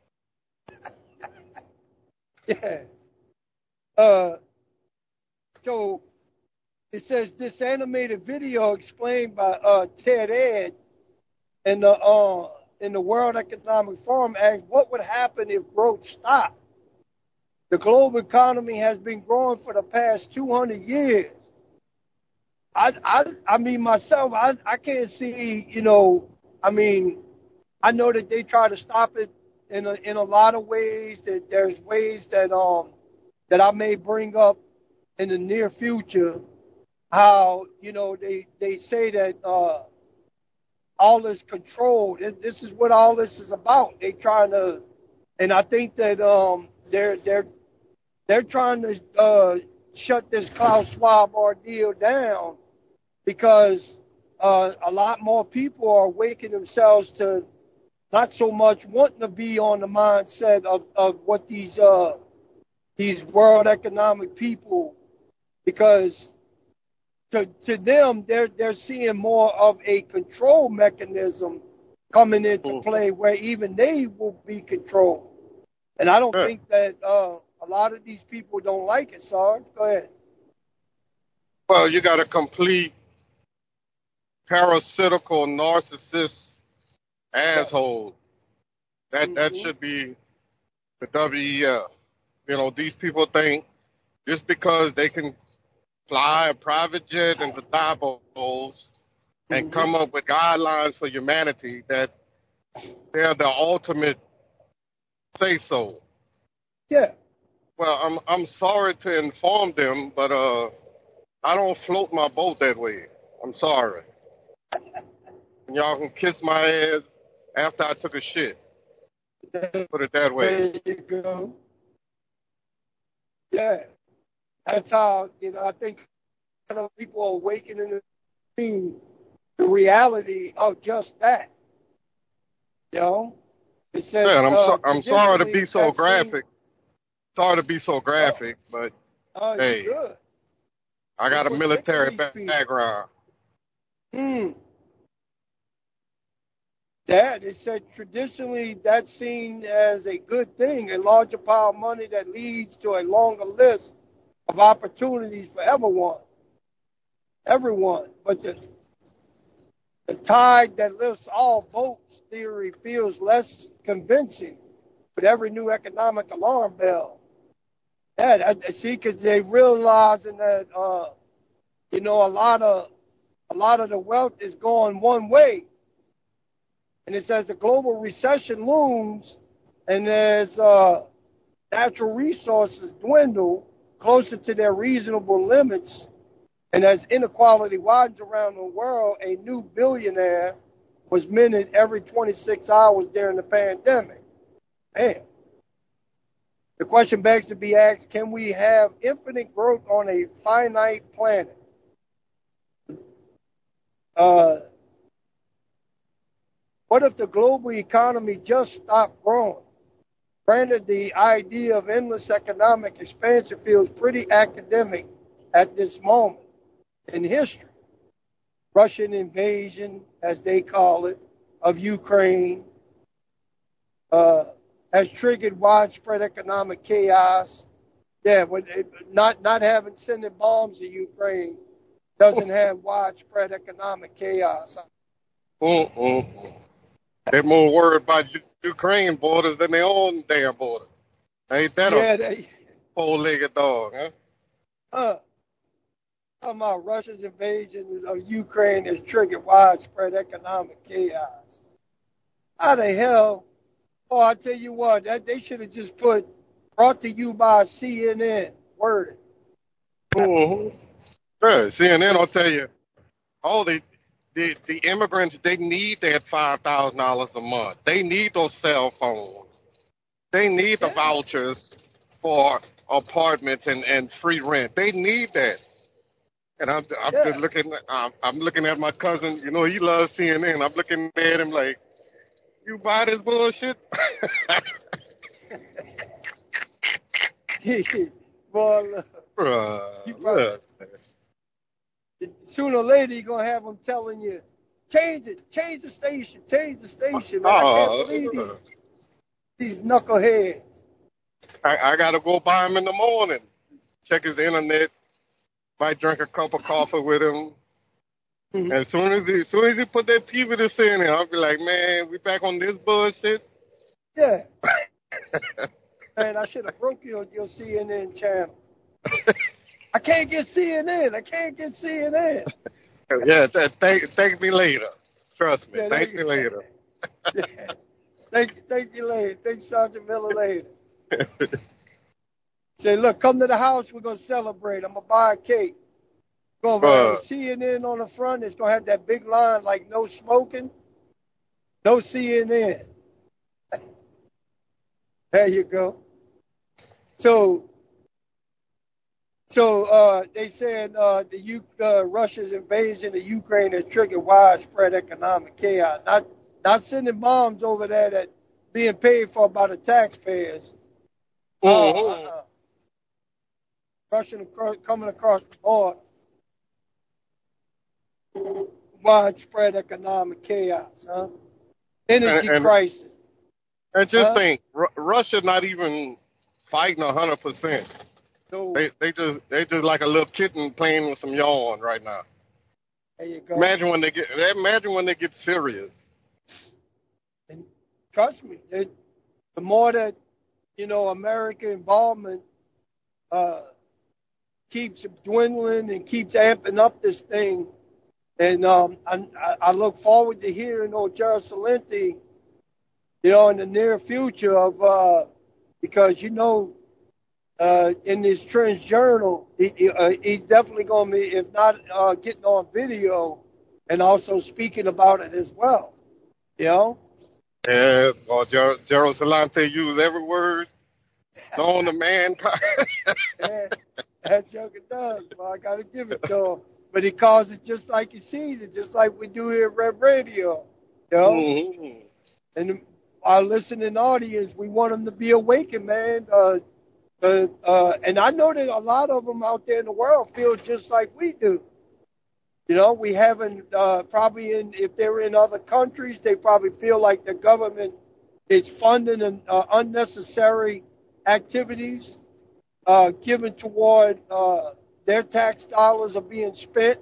Yeah. Uh. So it says this animated video explained by uh, Ted Ed in the uh, in the World Economic Forum asked what would happen if growth stopped. The global economy has been growing for the past two hundred years. I, I, I mean, myself, I, I can't see, you know, I mean, I know that they try to stop it in a, in a lot of ways, that there's ways that, um, that I may bring up in the near future, how, you know, they, they say that, uh, all is controlled. This is what all this is about. They trying to, and I think that, um, they're, they're, They're trying to uh, shut this Klaus Schwab ordeal down because uh, a lot more people are awakening themselves to not so much wanting to be on the mindset of, of what these uh, these world economic people, because to to them they're they're seeing more of a control mechanism coming into play where even they will be controlled. And I don't Sure. think that uh, a lot of these people don't like it, Sarge. Go ahead. Well, you got a complete parasitical narcissist asshole. That that Mhm. should be the W E F. You know, these people think just because they can fly a private jet into Davos and Mhm. come up with guidelines for humanity that they're the ultimate say so. Yeah. Well, I'm I'm sorry to inform them, but uh, I don't float my boat that way. I'm sorry. And y'all can kiss my ass after I took a shit. Put it that way. There you go. Yeah. That's how, you know, I think a lot of people are awakening to the reality of just that. You know? It says, Man, I'm uh, so, I'm sorry to be traditionally, so that graphic. Sorry to be so graphic, but Oh, hey, you're good. I got a What's military sick of ba- these people? background. Hmm. That it said traditionally that's seen as a good thing, a larger pile of money that leads to a longer list of opportunities for everyone. Everyone. But the the tide that lifts all boats theory feels less convincing with every new economic alarm bell. Yeah, I, I see, because they realizing that uh, you know a lot of a lot of the wealth is going one way. And it says the global recession looms, and as uh, natural resources dwindle closer to their reasonable limits, and as inequality widens around the world, a new billionaire was minted every twenty-six hours during the pandemic. Man, the question begs to be asked, can we have infinite growth on a finite planet? Uh, What if the global economy just stopped growing? Granted, the idea of endless economic expansion feels pretty academic at this moment in history. Russian invasion, as they call it, of Ukraine uh, has triggered widespread economic chaos. Yeah, when it, not not having sending bombs to Ukraine doesn't have widespread economic chaos. Mm-mm. They're more worried about U- Ukraine borders than their own damn border. Ain't that Yeah, a they, four-legged dog, huh? uh, talking about Russia's invasion of Ukraine has triggered widespread economic chaos. How the hell? Oh, I tell you what, that they should have just put brought to you by C N N. Word. Mm-hmm. Yeah, C N N will tell you, oh, the, the, the immigrants, they need that five thousand dollars a month. They need those cell phones. They need the vouchers for apartments and, and free rent. They need that. And I'm, I'm Yeah. just looking, I'm, I'm looking at my cousin, you know, he loves C N N. I'm looking at him like, you buy this bullshit? Boy, look, Bruh, you probably, look. sooner or later you're gonna have them telling you, change it, change the station, change the station. Man, I Oh, can't believe these these knuckleheads. I, I got to go by him in the morning, check his internet, might drink a cup of coffee with him. Mm-hmm. And as soon as he, as soon as he put that T V to see in there, I'll be like, man, we back on this bullshit. Yeah. Man, I should have broke your, your C N N channel. I can't get C N N. I can't get C N N. Yeah, th- thank, thank me later. Trust me, Yeah, thank you, me later. Yeah. Thank, thank you later. Thank Sergeant Miller later. Say, look, come to the house. We're going to celebrate. I'm going to buy a cake. Going to have Uh, a C N N on the front. It's going to have that big line like no smoking, no C N N. There you go. So So uh, they said uh, the U- uh, Russia's invasion of Ukraine has triggered widespread economic chaos. Not not sending bombs over there that being paid for by the taxpayers. Mm-hmm. Uh, uh-uh. Russian across, coming across the board. Widespread economic chaos, huh? Energy and, and, crisis. And just huh? think, R- Russia not even fighting a hundred percent. No. They they just they just like a little kitten playing with some yarn right now. There you go. Imagine when they get imagine when they get serious. And trust me, it, the more that you know American involvement uh, keeps dwindling and keeps amping up this thing, and um, I, I look forward to hearing old Gerald Celente, you know, in the near future of uh, because you know. Uh, in this Trends Journal, he, he, uh, he's definitely going to be, if not uh, getting on video, and also speaking about it as well. You know? Yeah, well, Ger- Gerald Celente used every word known to mankind. Yeah, that joker does. Well, I got to give it to him. But he calls it just like he sees it, just like we do here at Red Radio. You know? Mm-hmm. And our listening audience, we want them to be awakened, man. Uh, Uh, uh, and I know that a lot of them out there in the world feel just like we do. You know, we haven't uh, probably in if they're in other countries, they probably feel like the government is funding an, uh, unnecessary activities uh, given toward uh, their tax dollars are being spent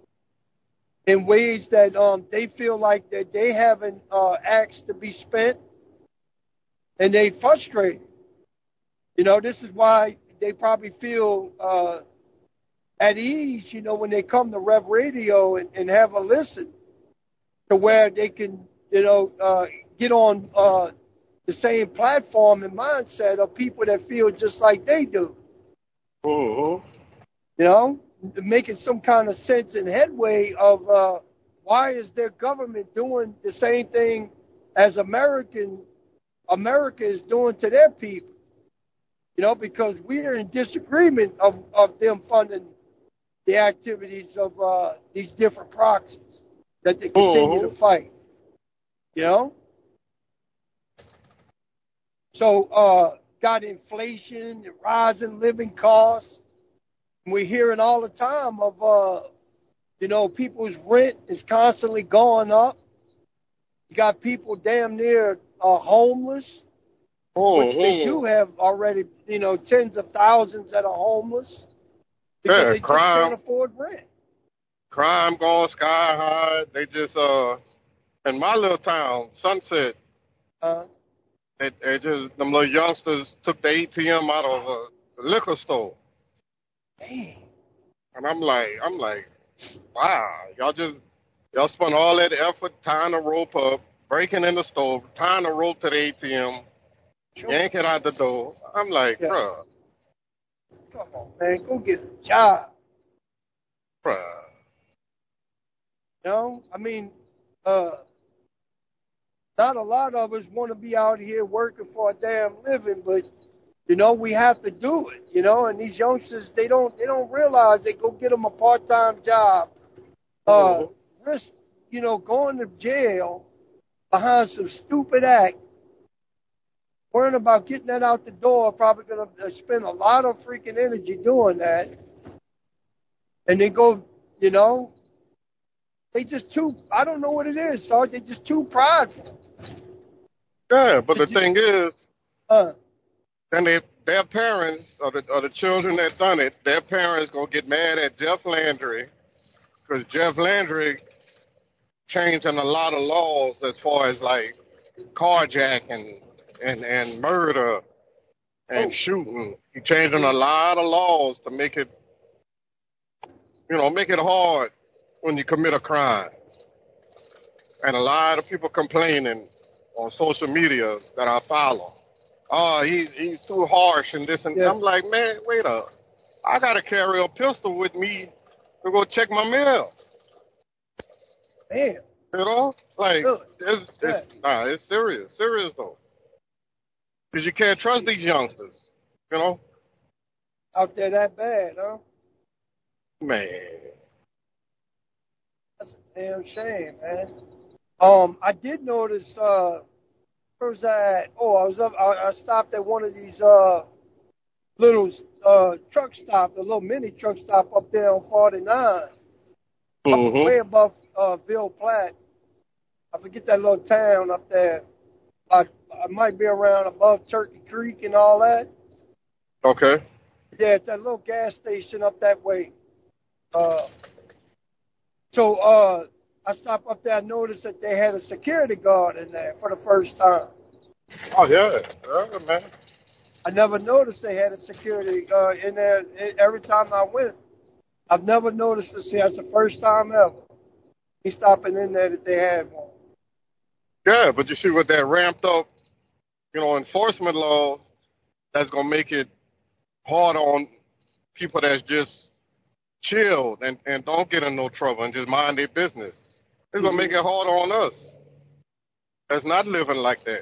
in ways that um, they feel like that they haven't uh, asked to be spent, and they frustrated. You know, this is why they probably feel uh, at ease, you know, when they come to Rev Radio and, and have a listen to where they can, you know, uh, get on uh, the same platform and mindset of people that feel just like they do. Mm-hmm. You know, making some kind of sense and headway of uh, why is their government doing the same thing as American America is doing to their people. You know, because we're in disagreement of, of them funding the activities of uh, these different proxies that they continue mm-hmm. to fight. You know? So, uh, got inflation, rising living costs. We're hearing all the time of, uh, you know, people's rent is constantly going up. You got people damn near uh, homeless. Oh, Which they do have already, you know, tens of thousands that are homeless because yeah, they crime, just can't afford rent. Crime going sky high. They just, uh, in my little town, Sunset, uh, they, they just, them little youngsters took the A T M out of a liquor store. Dang. And I'm like, I'm like, wow, y'all just, y'all spent all that effort tying the rope up, breaking in the store, tying the rope to the A T M. Sure. Yank it out the door. I'm like, yeah. bruh. Come on, man. Go get a job. Bruh. You know? I mean, uh, not a lot of us want to be out here working for a damn living, but, you know, we have to do it, you know? And these youngsters, they don't they don't realize they go get them a part-time job. Uh, oh. Risk, you know, going to jail behind some stupid act. Worrying about getting that out the door, probably going to spend a lot of freaking energy doing that. And they go, you know, they just too, I don't know what it is, Sarge. They're just too prideful. Yeah, but the thing is, uh, then they, their parents, or the, or the children that done it, their parents going to get mad at Jeff Landry, because Jeff Landry changing a lot of laws as far as, like, carjacking, And, and murder and oh. shooting. He's changing a lot of laws to make it, you know, make it hard when you commit a crime. And a lot of people complaining on social media that I follow. Oh, he, he's too harsh and this and yeah. I'm like, man, wait up. I got to carry a pistol with me to go check my mail. Damn. You know? Like, really? it's, it's, yeah. nah, it's serious. Serious, though. Because you can't trust these youngsters, you know? out there that bad, huh? Man. That's a damn shame, man. Um, I did notice, uh, where was I at? Oh, I was up, I, I stopped at one of these, uh, little, uh, truck stop, the little mini truck stop up there on forty-nine. Mm-hmm. Up way above, uh, Ville Platte. I forget that little town up there. I, I might be around above Turkey Creek and all that. Okay. Yeah, it's that little gas station up that way. Uh, so, uh, I stopped up there. I noticed that they had a security guard in there for the first time. Oh, yeah. Yeah, man. I never noticed they had a security uh, in there every time I went. I've never noticed this. That's the first time ever. He's stopping in there that they had one. Yeah, but you see with that ramped up, you know, enforcement law, that's going to make it hard on people that's just chilled and, and don't get in no trouble and just mind their business. It's going to make it harder on us that's not living like that.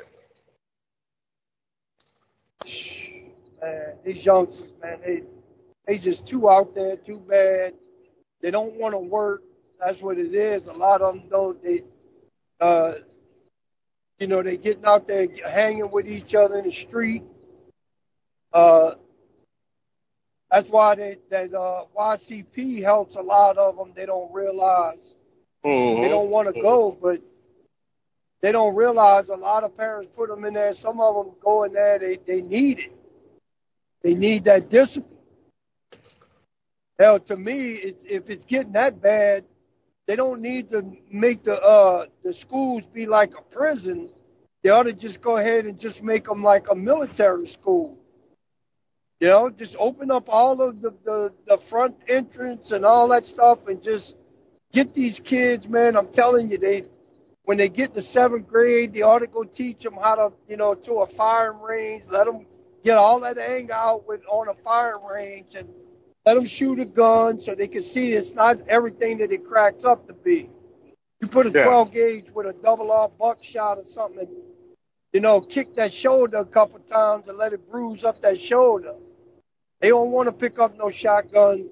Man, these youngsters, man, they they just too out there, too bad. They don't want to work. That's what it is. A lot of them don't. They, uh, you know, they getting out there hanging with each other in the street. Uh, that's why they, that uh, Y C P helps a lot of them. They don't realize. Mm-hmm. They don't want to go, but they don't realize a lot of parents put them in there. Some of them go in there, they, they need it. They need that discipline. Hell, to me, it's, if it's getting that bad, they don't need to make the uh, the schools be like a prison. They ought to just go ahead and just make them like a military school. You know, just open up all of the, the, the front entrance and all that stuff and just get these kids, man. I'm telling you, they when they get to seventh grade, they ought to go teach them how to, you know, to a firing range. Let them get all that anger out with on a firing range and let them shoot a gun so they can see it's not everything that it cracks up to be. You put a yeah. twelve gauge with a double R buckshot or something and, you know, kick that shoulder a couple times and let it bruise up that shoulder. They don't want to pick up no shotgun.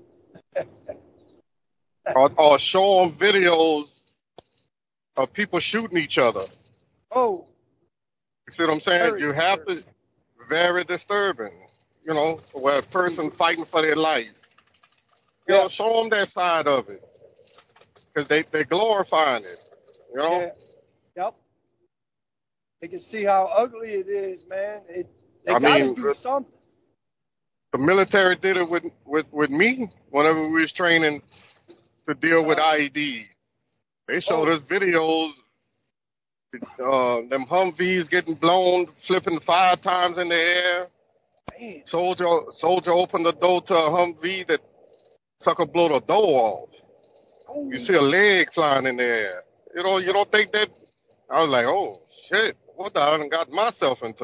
or, or show them videos of people shooting each other. Oh. You see what I'm saying? Very you have disturbing. to, very disturbing, you know, where a person mm-hmm. fighting for their life. You yeah. know, show them that side of it. Because they, they're glorifying it, you know? Yeah. Yep. They can see how ugly it is, man. It, they I got to mean, do something. The military did it with, with, with me whenever we was training to deal with I E Ds. They showed oh. us videos, uh, them Humvees getting blown, flipping five times in the air. Man. Soldier soldier opened the door to a Humvee that sucker blew the door off. Oh. You see a leg flying in the air. You know, you don't think that? I was like, oh, shit, what the hell I done got myself into?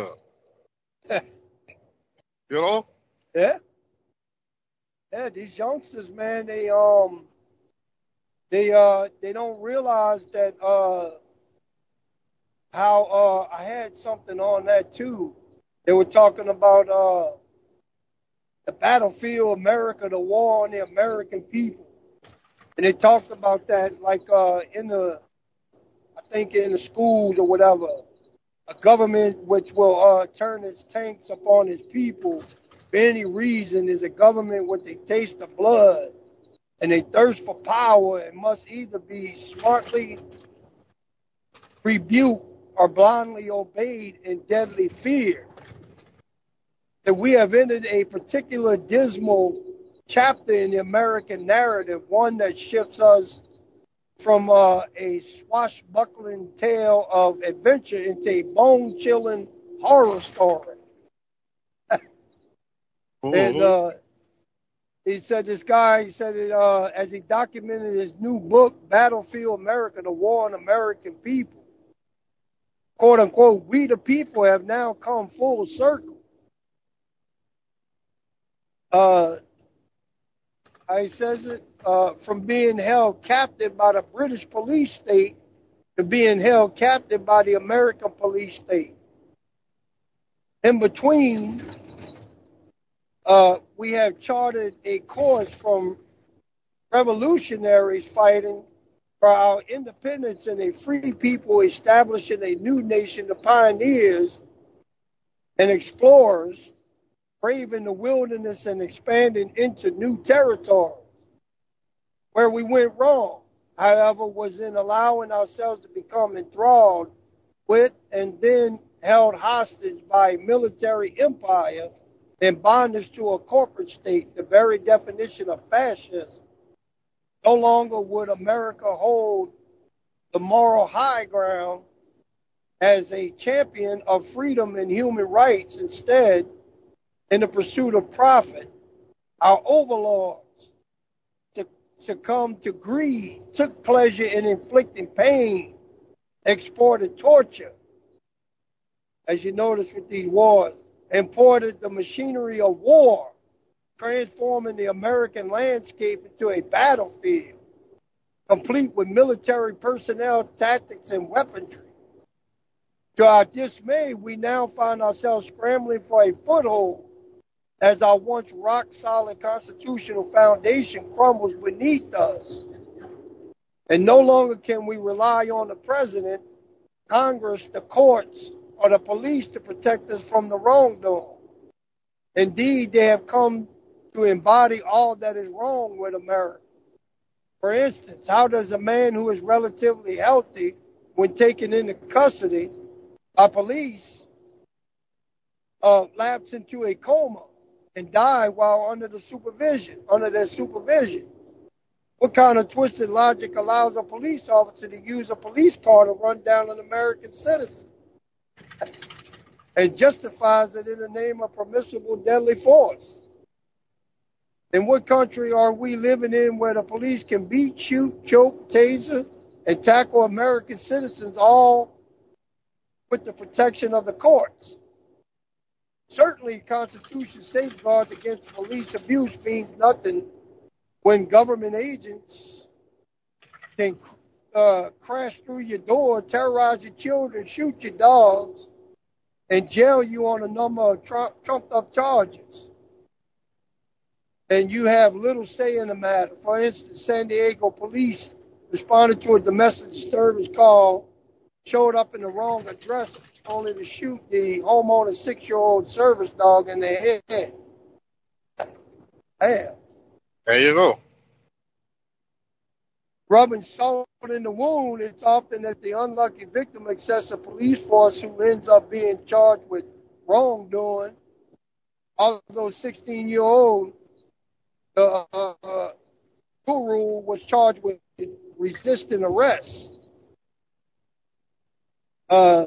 You know? Yeah. Yeah, these youngsters, man, they um they uh they don't realize that uh how uh I had something on that too. They were talking about uh the battlefield America, the war on the American people. And they talked about that like uh in the I think in the schools or whatever. A government which will uh turn its tanks upon its people for any reason is a government with a taste of blood and a thirst for power and must either be smartly rebuked or blindly obeyed in deadly fear. That we have entered a particular dismal chapter in the American narrative, one that shifts us from uh, a swashbuckling tale of adventure into a bone-chilling horror story. And uh, he said this guy, he said it uh, as he documented his new book, Battlefield America, the War on American People. Quote unquote, we the people have now come full circle. Uh, how he says it, uh, from being held captive by the British police state to being held captive by the American police state. In between, uh, we have charted a course from revolutionaries fighting for our independence and a free people establishing a new nation, the pioneers and explorers, braving the wilderness and expanding into new territory. Where we went wrong, however, was in allowing ourselves to become enthralled with and then held hostage by a military empire and bondage to a corporate state, the very definition of fascism. No longer would America hold the moral high ground as a champion of freedom and human rights. Instead, in the pursuit of profit, our overlords succumbed to greed, took pleasure in inflicting pain, exported torture, as you notice with these wars, imported the machinery of war, transforming the American landscape into a battlefield, complete with military personnel, tactics, and weaponry. To our dismay, we now find ourselves scrambling for a foothold as our once rock-solid constitutional foundation crumbles beneath us. And no longer can we rely on the president, Congress, the courts, or the police to protect us from the wrongdoing. Indeed, they have come to embody all that is wrong with America. For instance, how does a man who is relatively healthy, when taken into custody by police, uh, lapse into a coma and die while under the supervision, under their supervision? What kind of twisted logic allows a police officer to use a police car to run down an American citizen and justifies it in the name of permissible deadly force? In what country are we living in where the police can beat, shoot, choke, taser, and tackle American citizens, all with the protection of the courts? Certainly, Constitution safeguards against police abuse means nothing when government agents can uh, crash through your door, terrorize your children, shoot your dogs, and jail you on a number of tr- trumped-up charges. And you have little say in the matter. For instance, San Diego police responded to a domestic disturbance call, showed up in the wrong address, only to shoot the homeowner's six-year-old service dog in the head. Damn. There you go. Rubbing salt in the wound, it's often that the unlucky victim accepts a police force who ends up being charged with wrongdoing. Although sixteen-year-old uh, uh, Guru was charged with resisting arrest. Uh,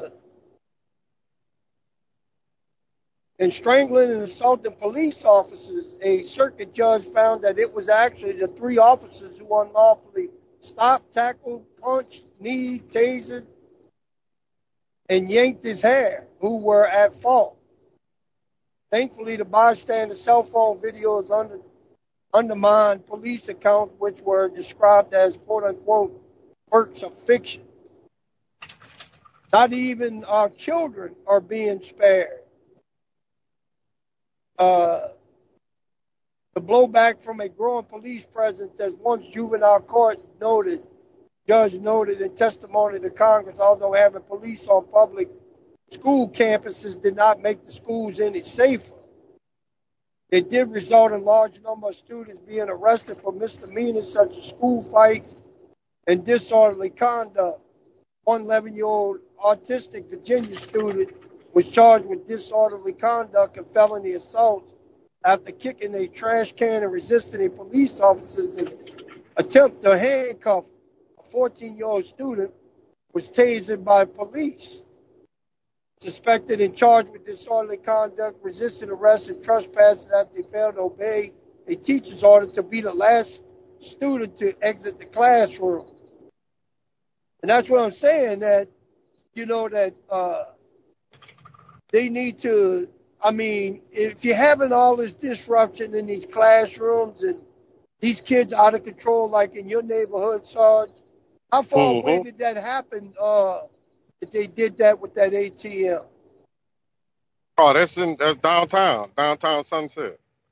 in strangling and assaulting police officers, a circuit judge found that it was actually the three officers who unlawfully stopped, tackled, punched, kneed, tasered, and yanked his hair, who were at fault. Thankfully, the bystander cell phone videos under, undermined police accounts, which were described as quote-unquote works of fiction. Not even our children are being spared. Uh, the blowback from a growing police presence, as once juvenile court noted, judge noted in testimony to Congress, although having police on public school campuses did not make the schools any safer. It did result in large number of students being arrested for misdemeanors such as school fights and disorderly conduct. One eleven-year-old autistic Virginia student was charged with disorderly conduct and felony assault after kicking a trash can and resisting a police officer's attempt to handcuff a fourteen-year-old student was tasered by police. Suspected and charged with disorderly conduct, resisting arrest, and trespassing after he failed to obey a teacher's order to be the last student to exit the classroom. And that's what I'm saying, that, you know, that uh, they need to, I mean, if you're having all this disruption in these classrooms and these kids out of control, like in your neighborhood, Sarge, how far mm-hmm. away did that happen uh, that they did that with that A T M? Oh, that's in that's downtown, downtown Sunset.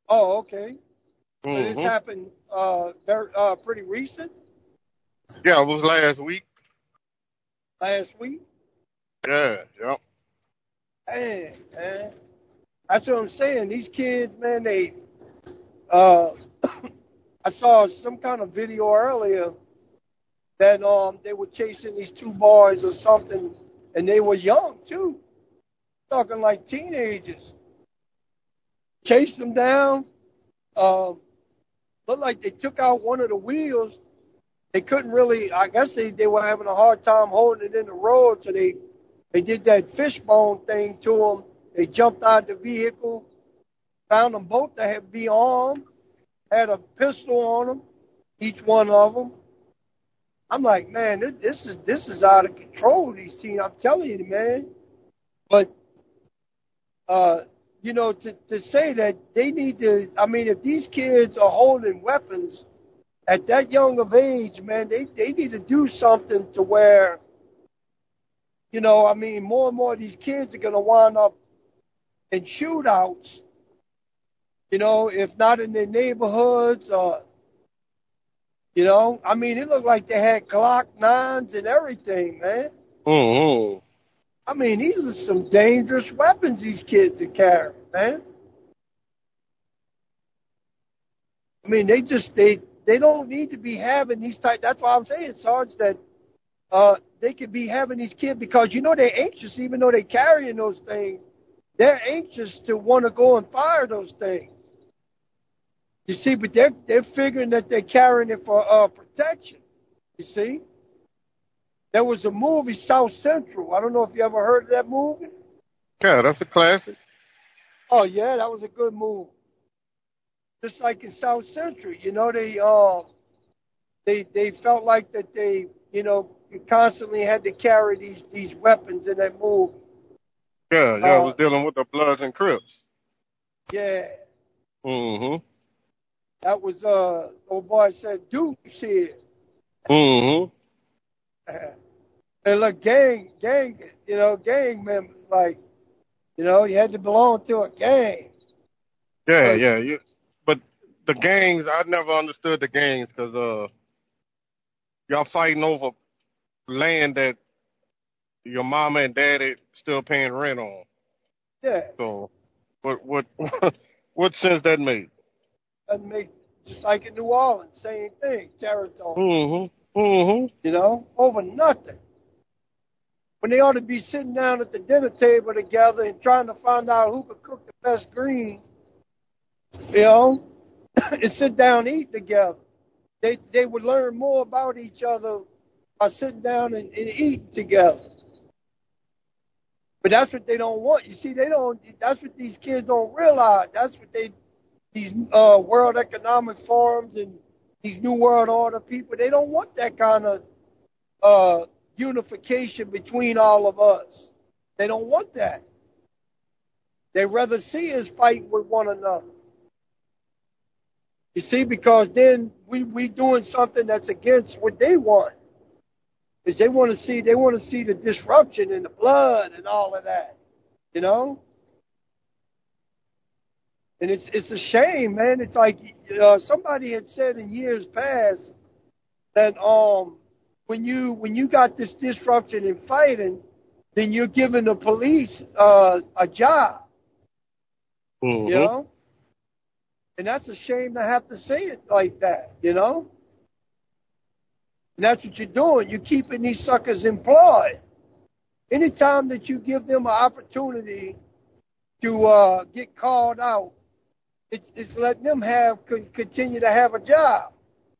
Oh, okay. So Mm-hmm. this happened uh, very, uh, pretty recent, Yeah, it was last week. last week. Yeah, yep. Man, man. That's what I'm saying. These kids, man, they, uh, I saw some kind of video earlier that um they were chasing these two boys or something, and they were young too, talking like teenagers. Chased them down. Um, looked like they took out one of the wheels. They couldn't really. I guess they, they were having a hard time holding it in the road, so they they did that fishbone thing to them. They jumped out the vehicle, found them both that had be armed, had a pistol on them, each one of them. I'm like, man, this, this is this is out of control. These teams, I'm telling you, man. But uh, you know, to to say that they need to. I mean, if these kids are holding weapons at that young of age, man, they they need to do something to where, you know, I mean, more and more of these kids are going to wind up in shootouts. You know, if not in their neighborhoods, or, you know, I mean, it looked like they had Glock nines and everything, man. Mm-hmm. I mean, these are some dangerous weapons these kids are carrying, man. I mean, they just, they, they don't need to be having these type. That's why I'm saying, Sarge, that uh, they could be having these kids because, you know, they're anxious, even though they're carrying those things. They're anxious to want to go and fire those things. You see, but they're, they're figuring that they're carrying it for uh, protection. You see? There was a movie, South Central. I don't know if you ever heard of that movie. Yeah, that's a classic. Oh, yeah, that was a good movie. Just like in South Central, you know, they uh, they they felt like that they, you know, constantly had to carry these, these weapons in that movie. Yeah, yeah, Uh, I was dealing with the Bloods and Crips. Yeah. Mm-hmm. That was, uh, old boy said, Duke shit. Mm-hmm. And look, gang, gang, you know, gang members, like, you know, you had to belong to a gang. Yeah, But, yeah, yeah. But the gangs, I never understood the gangs because uh, y'all fighting over land that your mama and daddy still paying rent on. Yeah. So, what what what sense that made? That make just like in New Orleans, same thing, territory. Mm-hmm. Mm-hmm. You know, over nothing. When they ought to be sitting down at the dinner table together and trying to find out who could cook the best greens, you know, and sit down and eat together. They they would learn more about each other by sitting down and, and eating together. But that's what they don't want. You see, they don't. That's what these kids don't realize. That's what they, these uh, World Economic Forums and these New World Order people, they don't want that kind of uh, unification between all of us. They don't want that. They rather see us fight with one another. You see, because then we we doing something that's against what they want. Because they want to see they want to see the disruption and the blood and all of that, you know. And it's it's a shame, man. It's like uh, somebody had said in years past that um when you when you got this disruption and fighting, then you're giving the police uh, a job, Mm-hmm. you know. And that's a shame to have to say it like that, you know. And that's what you're doing. You're keeping these suckers employed. Anytime that you give them an opportunity to uh, get called out, it's, it's letting them have continue to have a job.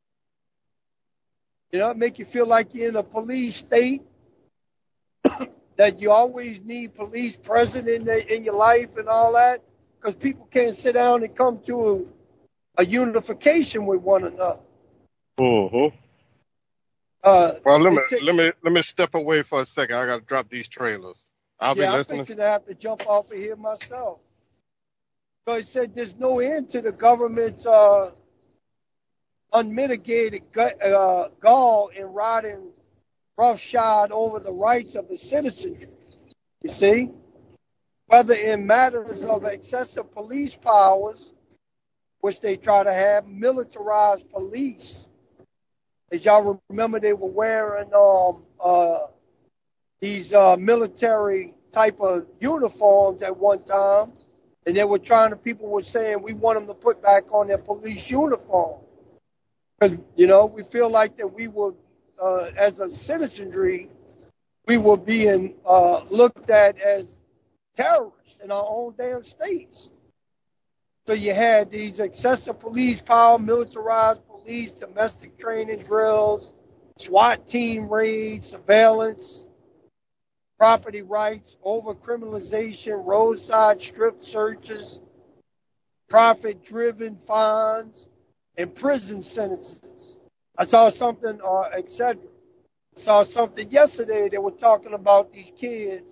You know, make you feel like you're in a police state, that you always need police present in, the, in your life and all that, because people can't sit down and come to a, a unification with one another. Mm-hmm. Uh, Well, let me it's- let me let me step away for a second. I got to drop these trailers. I'll yeah, be I'm listening. fixing to have to jump off of here myself. So he said there's no end to the government's uh, unmitigated gu- uh, gall in riding roughshod over the rights of the citizens. You see? Whether in matters of excessive police powers which they try to have, militarized police. As y'all remember, they were wearing um, uh, these uh, military type of uniforms at one time, and they were trying to, people were saying, we want them to put back on their police uniform. Because, you know, we feel like that we were, uh, as a citizenry, we were being uh, looked at as terrorists in our own damn states. So you had these excessive police power, militarized police, domestic training drills, SWAT team raids, surveillance, property rights, over-criminalization, roadside strip searches, profit-driven fines, and prison sentences. I saw something, uh, et cetera. I saw something yesterday. They were talking about these kids.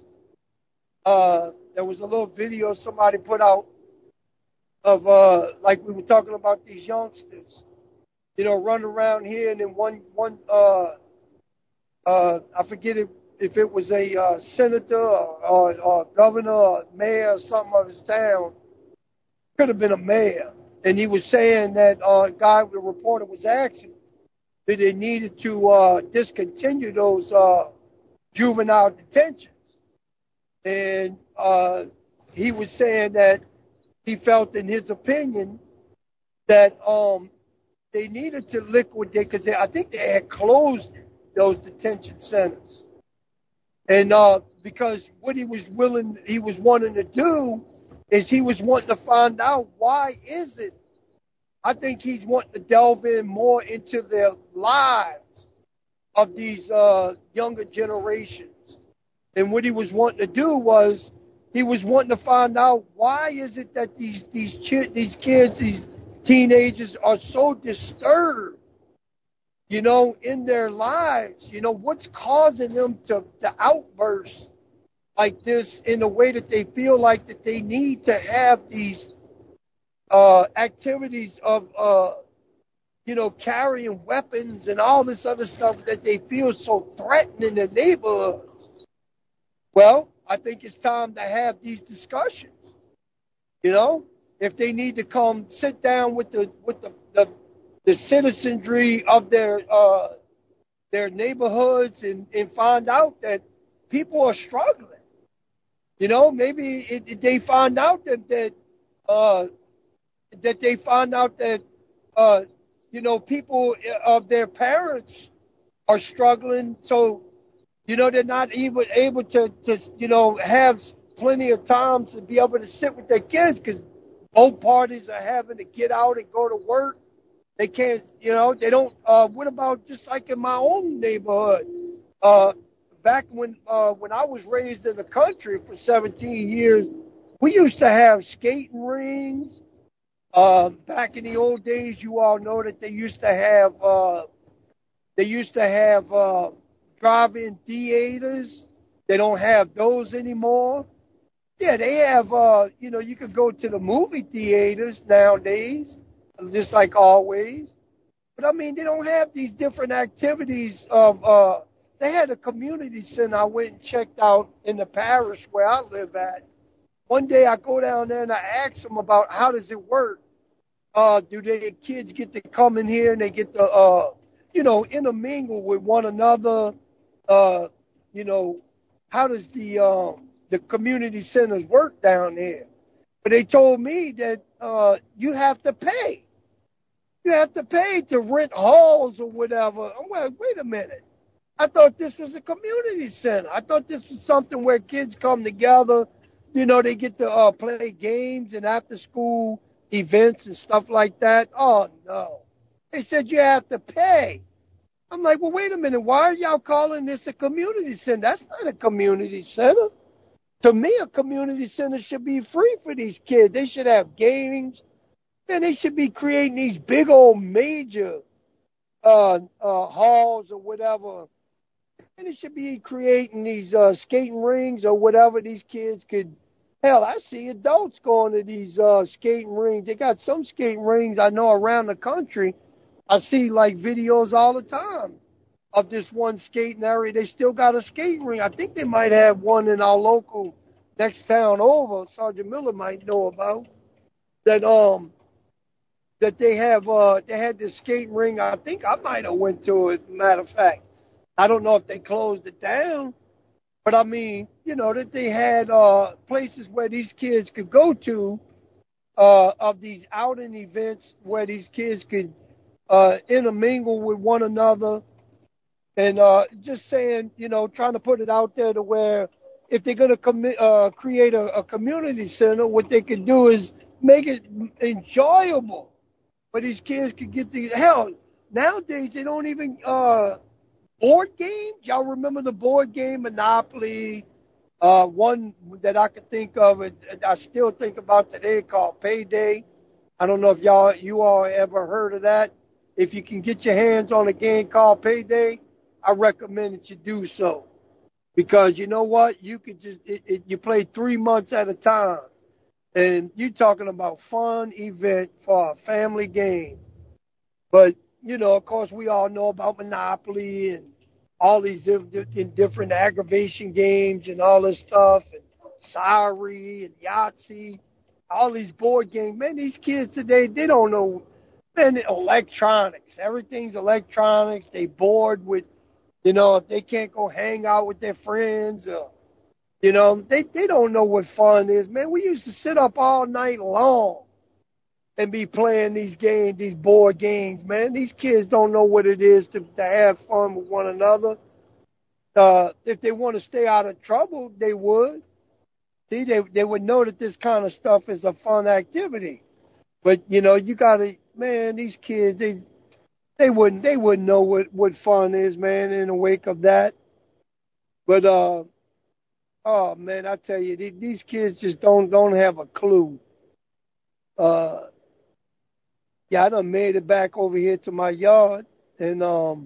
Uh, there was a little video somebody put out of, uh, like we were talking about these youngsters, you know, running around here, and then one, one, uh, uh, I forget if, if it was a uh, senator or, or, or governor or mayor or something of his town, could have been a mayor, and he was saying that uh, guy, the reporter was asking that they needed to uh, discontinue those uh, juvenile detentions, and uh, he was saying that he felt, in his opinion, that um, they needed to liquidate, because I think they had closed those detention centers. And uh, because what he was willing, he was wanting to do is he was wanting to find out, why is it? I think he's wanting to delve in more into their lives of these uh, younger generations. And what he was wanting to do was, he was wanting to find out, why is it that these these chi- these kids, these teenagers are so disturbed, you know, in their lives? You know, what's causing them to, to outburst like this in a way that they feel like that they need to have these uh, activities of, uh, you know, carrying weapons and all this other stuff that they feel so threatening in their neighborhoods? Well, I think it's time to have these discussions. You know, if they need to come sit down with the with the the, the citizenry of their uh, their neighborhoods and, and find out that people are struggling. You know, maybe it, it, they find out that that uh, that they find out that uh, you know, people of their parents are struggling, so. You know, they're not even able to, to, you know, have plenty of time to be able to sit with their kids, because both parties are having to get out and go to work. They can't, you know, they don't, uh, what about just like in my own neighborhood? Uh, back when, uh, when I was raised in the country for seventeen years, we used to have skating rings. Uh, back in the old days, you all know that they used to have, uh, they used to have, uh, drive-in theaters. They don't have those anymore. Yeah, they have, uh, you know, you could go to the movie theaters nowadays, just like always. But, I mean, they don't have these different activities of, uh, they had a community center I went and checked out in the parish where I live at. One day I go down there and I ask them about how does it work. Uh, do their kids get to come in here and they get to, uh, you know, intermingle with one another? Uh, you know, how does the um, the community centers work down there? But they told me that uh, you have to pay. You have to pay to rent halls or whatever. I'm like, wait a minute. I thought this was a community center. I thought this was something where kids come together. You know, they get to uh, play games and after school events and stuff like that. Oh, no. They said you have to pay. I'm like, well, wait a minute. Why are y'all calling this a community center? That's not a community center. To me, a community center should be free for these kids. They should have games. And they should be creating these big old major uh, uh, halls or whatever. And they should be creating these uh, skating rings or whatever these kids could. Hell, I see adults going to these uh, skating rings. They got some skating rings I know around the country. I see, like, videos all the time of this one skating area. They still got a skating ring. I think they might have one in our local next town over, Sergeant Miller might know about, that, um, that they have, uh, they had this skating ring. I think I might have went to it, matter of fact. I don't know if they closed it down, but I mean, you know, that they had uh, places where these kids could go to uh, of these outing events where these kids could uh, intermingle with one another. And uh, just saying, you know, trying to put it out there to where if they're going to commi- uh, create a, a community center, what they can do is make it enjoyable where these kids can get the hell. Nowadays, they don't even uh, board games. Y'all remember the board game Monopoly? Uh, one that I could think of, and I still think about today, called Payday. I don't know if y'all, you all ever heard of that. If you can get your hands on a game called Payday, I recommend that you do so. Because you know what? You could just, it, it, you play three months at a time. And you're talking about fun event for a family game. But, you know, of course, we all know about Monopoly and all these different, different aggravation games and all this stuff, and Sorry and Yahtzee, all these board games. Man, these kids today, they don't know, man, electronics. Everything's electronics. They bored with, you know, if they can't go hang out with their friends, or, you know, they, they don't know what fun is. Man, we used to sit up all night long and be playing these games, these board games, man. These kids don't know what it is to, to have fun with one another. Uh, if they want to stay out of trouble, they would. See, they, they would know that this kind of stuff is a fun activity. But, you know, you got to, man, these kids, they they wouldn't they wouldn't know what, what fun is, man, in the wake of that. But, uh, oh, man, I tell you, these kids just don't don't have a clue. Uh, yeah, I done made it back over here to my yard, and um,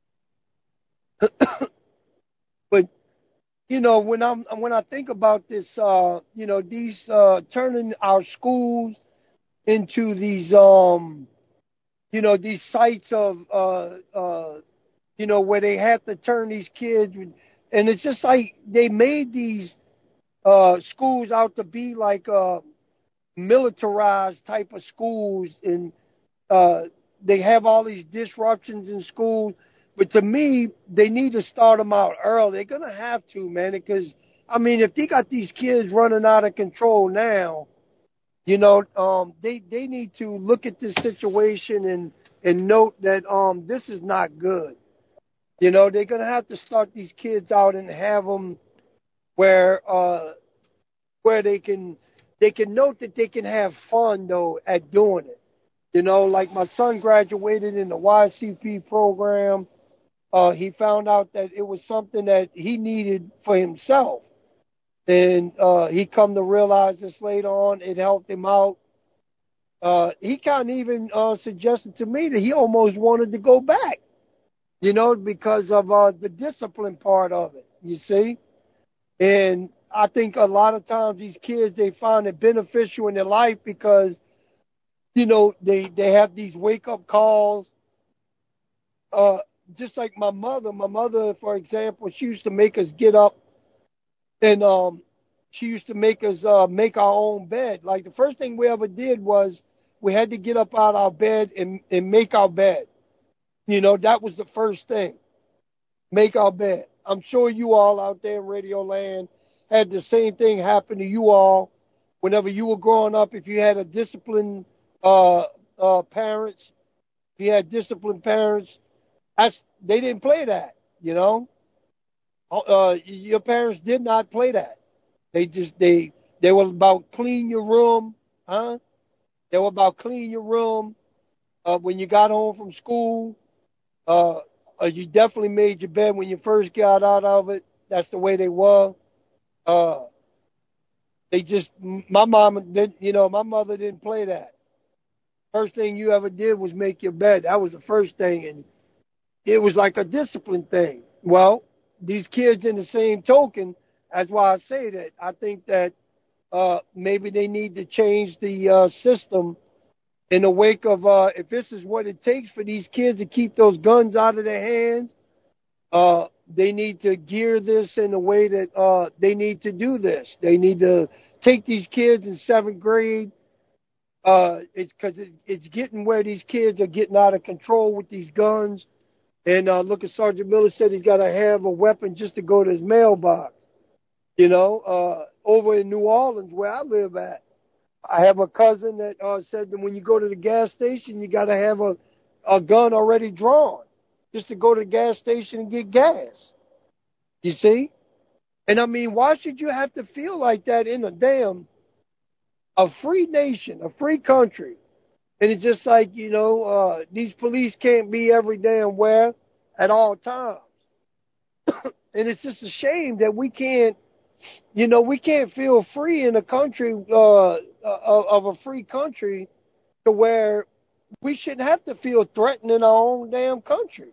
but you know, when I'm when I think about this, uh, you know, these uh, turning our schools into these, um, you know, these sites of, uh, uh, you know, where they have to turn these kids, and it's just like they made these uh, schools out to be like uh, militarized type of schools, and Uh, they have all these disruptions in school, but to me, they need to start them out early. They're going to have to, man, because, I mean, if they got these kids running out of control now, you know, um, they, they need to look at this situation and, and note that um, this is not good. You know, they're going to have to start these kids out and have them where, uh, where they can, they can note that they can have fun, though, at doing it. You know, like my son graduated in the Y C P program. Uh, he found out that it was something that he needed for himself. And uh, he come to realize this later on. It helped him out. Uh, he kind of even uh, suggested to me that he almost wanted to go back, you know, because of uh, the discipline part of it, you see. And I think a lot of times these kids, they find it beneficial in their life because, you know, they, they have these wake-up calls. Uh, just like my mother. My mother, for example, she used to make us get up, and um, she used to make us uh, make our own bed. Like, the first thing we ever did was we had to get up out of our bed and, and make our bed. You know, that was the first thing. Make our bed. I'm sure you all out there in Radio Land had the same thing happen to you all whenever you were growing up. If you had a disciplined Uh, uh, parents, if you had disciplined parents, that's, they didn't play that, you know. Uh, your parents did not play that. They just, they, they were about clean your room, huh? They were about clean your room. Uh, when you got home from school, uh, uh, you definitely made your bed when you first got out of it. That's the way they were. Uh, they just, my mama didn't, you know, my mother didn't play that. First thing you ever did was make your bed. That was the first thing, and it was like a discipline thing. Well, these kids in the same token, that's why I say that. I think that uh, maybe they need to change the uh, system in the wake of, uh, if this is what it takes for these kids to keep those guns out of their hands, uh, they need to gear this in a way that uh, they need to do this. They need to take these kids in seventh grade Uh, it's because it, it's getting where these kids are getting out of control with these guns. And uh, look, at Sergeant Miller said he's got to have a weapon just to go to his mailbox. You know, uh, over in New Orleans where I live at, I have a cousin that uh, said that when you go to the gas station, you got to have a, a gun already drawn just to go to the gas station and get gas. You see? And I mean, why should you have to feel like that in a damn, a free nation, a free country? And it's just like, you know, uh, these police can't be every damn where at all times. And it's just a shame that we can't, you know, we can't feel free in a country, uh, of, of a free country to where we shouldn't have to feel threatened in our own damn country.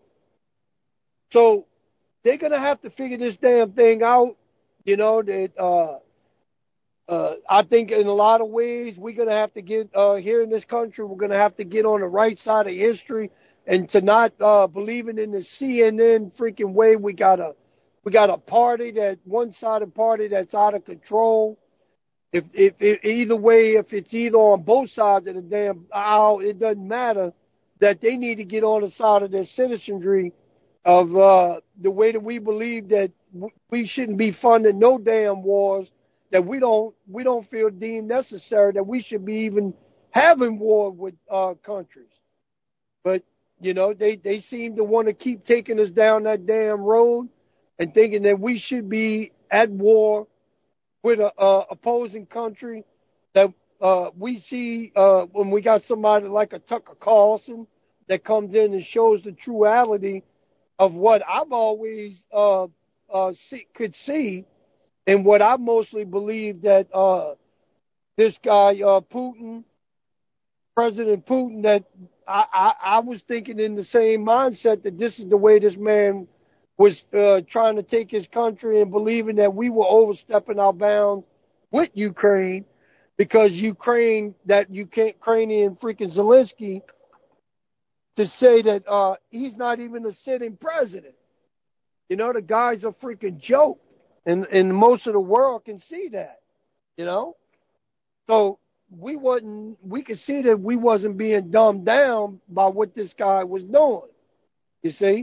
So they're going to have to figure this damn thing out, you know, that, uh, uh, I think in a lot of ways we're going to have to get, uh, here in this country, we're going to have to get on the right side of history and to not, uh, believing in the C N N freaking way. We got a, we got a party that one-sided party that's out of control. If, if, if either way, if it's either on both sides of the damn aisle, it doesn't matter that they need to get on the side of their citizenry of, uh, the way that we believe that w- we shouldn't be funding no damn wars, that we don't, we don't feel deemed necessary, that we should be even having war with, uh, countries. But, you know, they, they seem to want to keep taking us down that damn road and thinking that we should be at war with a uh, opposing country, that uh, we see uh, when we got somebody like a Tucker Carlson that comes in and shows the truality of what I've always uh, uh, see, could see, and what I mostly believe that uh, this guy uh, Putin, President Putin, that I, I, I was thinking in the same mindset that this is the way this man was uh, trying to take his country, and believing that we were overstepping our bounds with Ukraine, because Ukraine, that Ukrainian freaking Zelensky, to say that uh, he's not even a sitting president. You know, the guy's a freaking joke, and, and most of the world can see that, you know? So we wasn't, we could see that we wasn't being dumbed down by what this guy was doing, you see?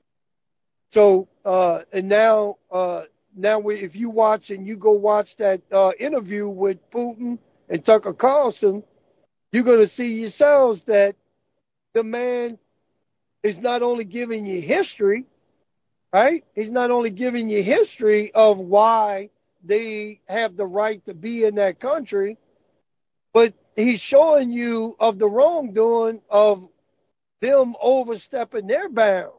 So, uh, and now, uh, now we, if you watch and you go watch that, uh, interview with Putin and Tucker Carlson, you're going to see yourselves that the man is not only giving you history, right? He's not only giving you history of why they have the right to be in that country, but he's showing you of the wrongdoing of them overstepping their bounds.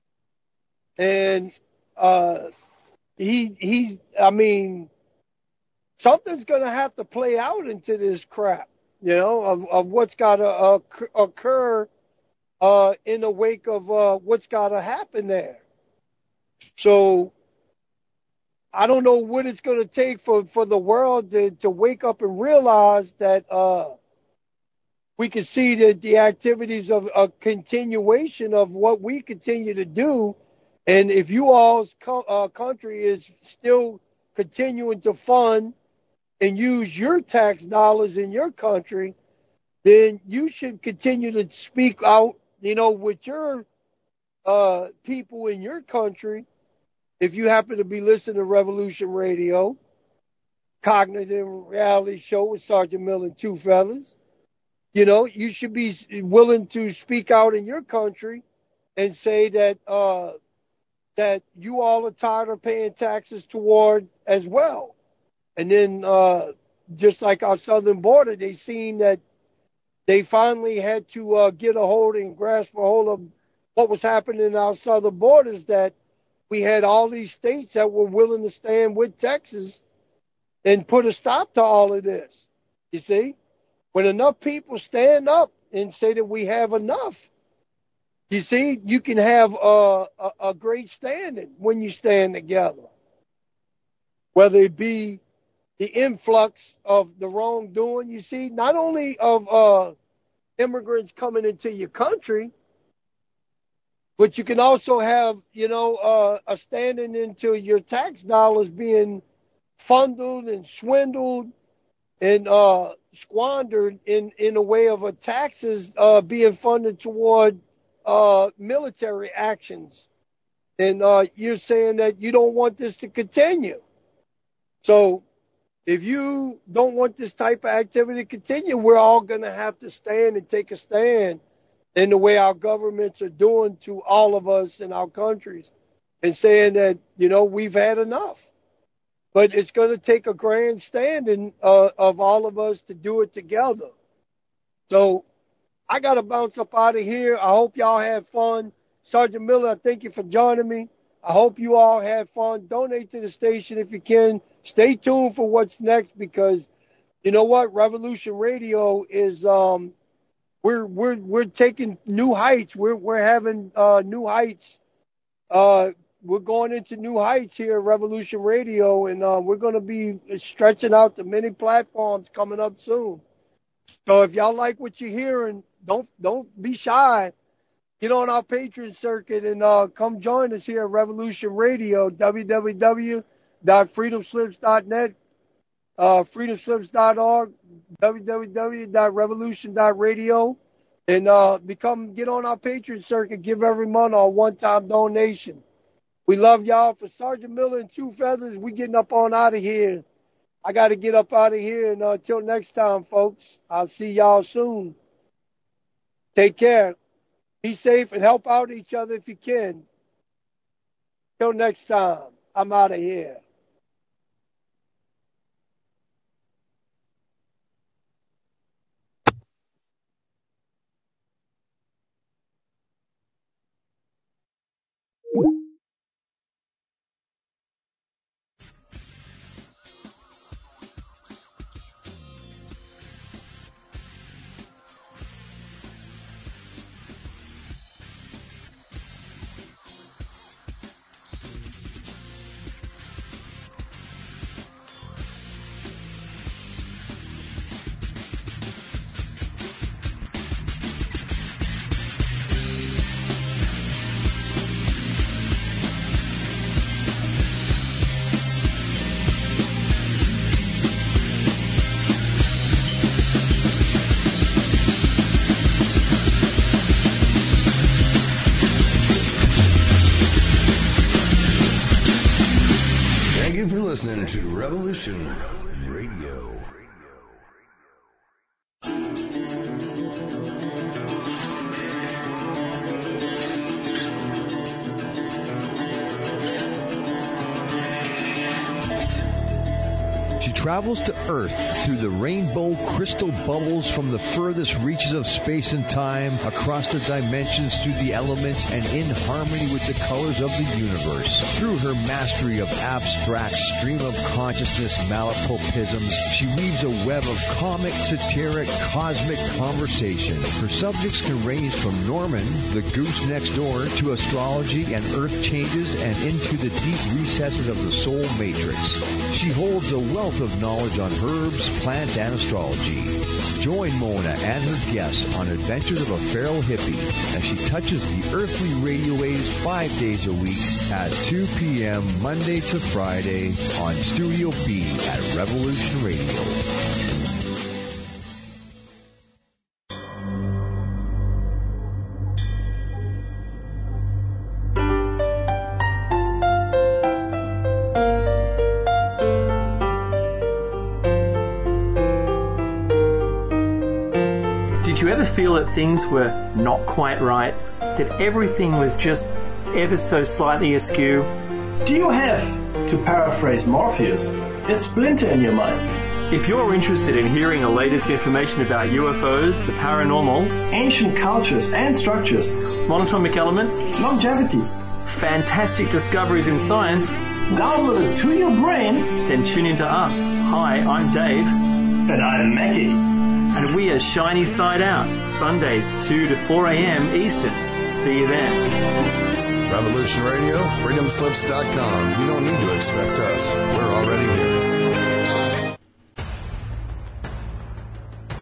And uh, he he's I mean, something's going to have to play out into this crap, you know, of, of what's got to uh, occur uh, in the wake of uh, what's got to happen there. So I don't know what it's going to take for, for the world to, to wake up and realize that uh, we can see that the activities of a continuation of what we continue to do. And if you all's co- uh, country is still continuing to fund and use your tax dollars in your country, then you should continue to speak out, you know, with your uh, people in your country. If you happen to be listening to Revolution Radio, Cognitive Reality Show with Sergeant Miller and Two Fellas, you know, you should be willing to speak out in your country and say that uh, that you all are tired of paying taxes toward as well. And then uh, just like our southern border, they seen that they finally had to uh, get a hold and grasp a hold of what was happening in our southern borders, that we had all these states that were willing to stand with Texas and put a stop to all of this. You see? When enough people stand up and say that we have enough, you see, you can have a, a, a great standing when you stand together. Whether it be the influx of the wrongdoing, you see, not only of uh, immigrants coming into your country, but you can also have, you know, uh, a standing into your tax dollars being fundled and swindled and uh, squandered in, in a way of a taxes uh, being funded toward uh, military actions. And uh, you're saying that you don't want this to continue. So if you don't want this type of activity to continue, we're all going to have to stand and take a stand in the way our governments are doing to all of us in our countries and saying that, you know, we've had enough. But it's going to take a grandstanding uh, of all of us to do it together. So I got to bounce up out of here. I hope y'all had fun. Sergeant Miller, I thank you for joining me. I hope you all had fun. Donate to the station if you can. Stay tuned for what's next because, you know what, Revolution Radio is um, we're we're we're taking new heights. We're we're having uh, new heights. Uh, we're going into new heights here at Revolution Radio, and uh, we're going to be stretching out to many platforms coming up soon. So if y'all like what you're hearing, don't don't be shy. Get on our Patreon circuit and uh, come join us here at Revolution Radio, w w w dot freedom slips dot net, uh, freedom slips dot org, w w w dot revolution dot radio, and uh, become get on our Patreon circuit. Give every month a one-time donation. We love y'all. For Sergeant Miller and Two Feathers, we getting up on out of here. I got to get up out of here, and uh, until next time, folks, I'll see y'all soon. Take care. Be safe and help out each other if you can. Till next time, I'm out of here. Listening to Revolution Radio. She travels to Earth through the rainbow crystal bubbles from the furthest reaches of space and time, across the dimensions, through the elements, and in harmony with the colors of the universe. Through her mastery of abstract stream of consciousness malapropisms, she weaves a web of comic, satiric, cosmic conversation. Her subjects can range from Norman, the goose next door, to astrology and earth changes, and into the deep recesses of the soul matrix. She holds a wealth of knowledge on herbs, plants, and astrology. Join Mona and her guests on adventures of a feral hippie as she touches the earthly radio waves five days a week at two p.m. Monday to Friday on Studio B at Revolution Radio. Feel that things were not quite right, that everything was just ever so slightly askew? Do you have, to paraphrase Morpheus, a splinter in your mind? If you're interested in hearing the latest information about U F Os, the paranormal, ancient cultures and structures, monatomic elements, longevity, fantastic discoveries in science, download it to your brain, then tune into us. Hi, I'm Dave. And I'm Mackie. And we are Shiny Side Out, Sundays two to four a.m. Eastern. See you then. Revolution Radio, freedom slips dot com. You don't need to expect us. We're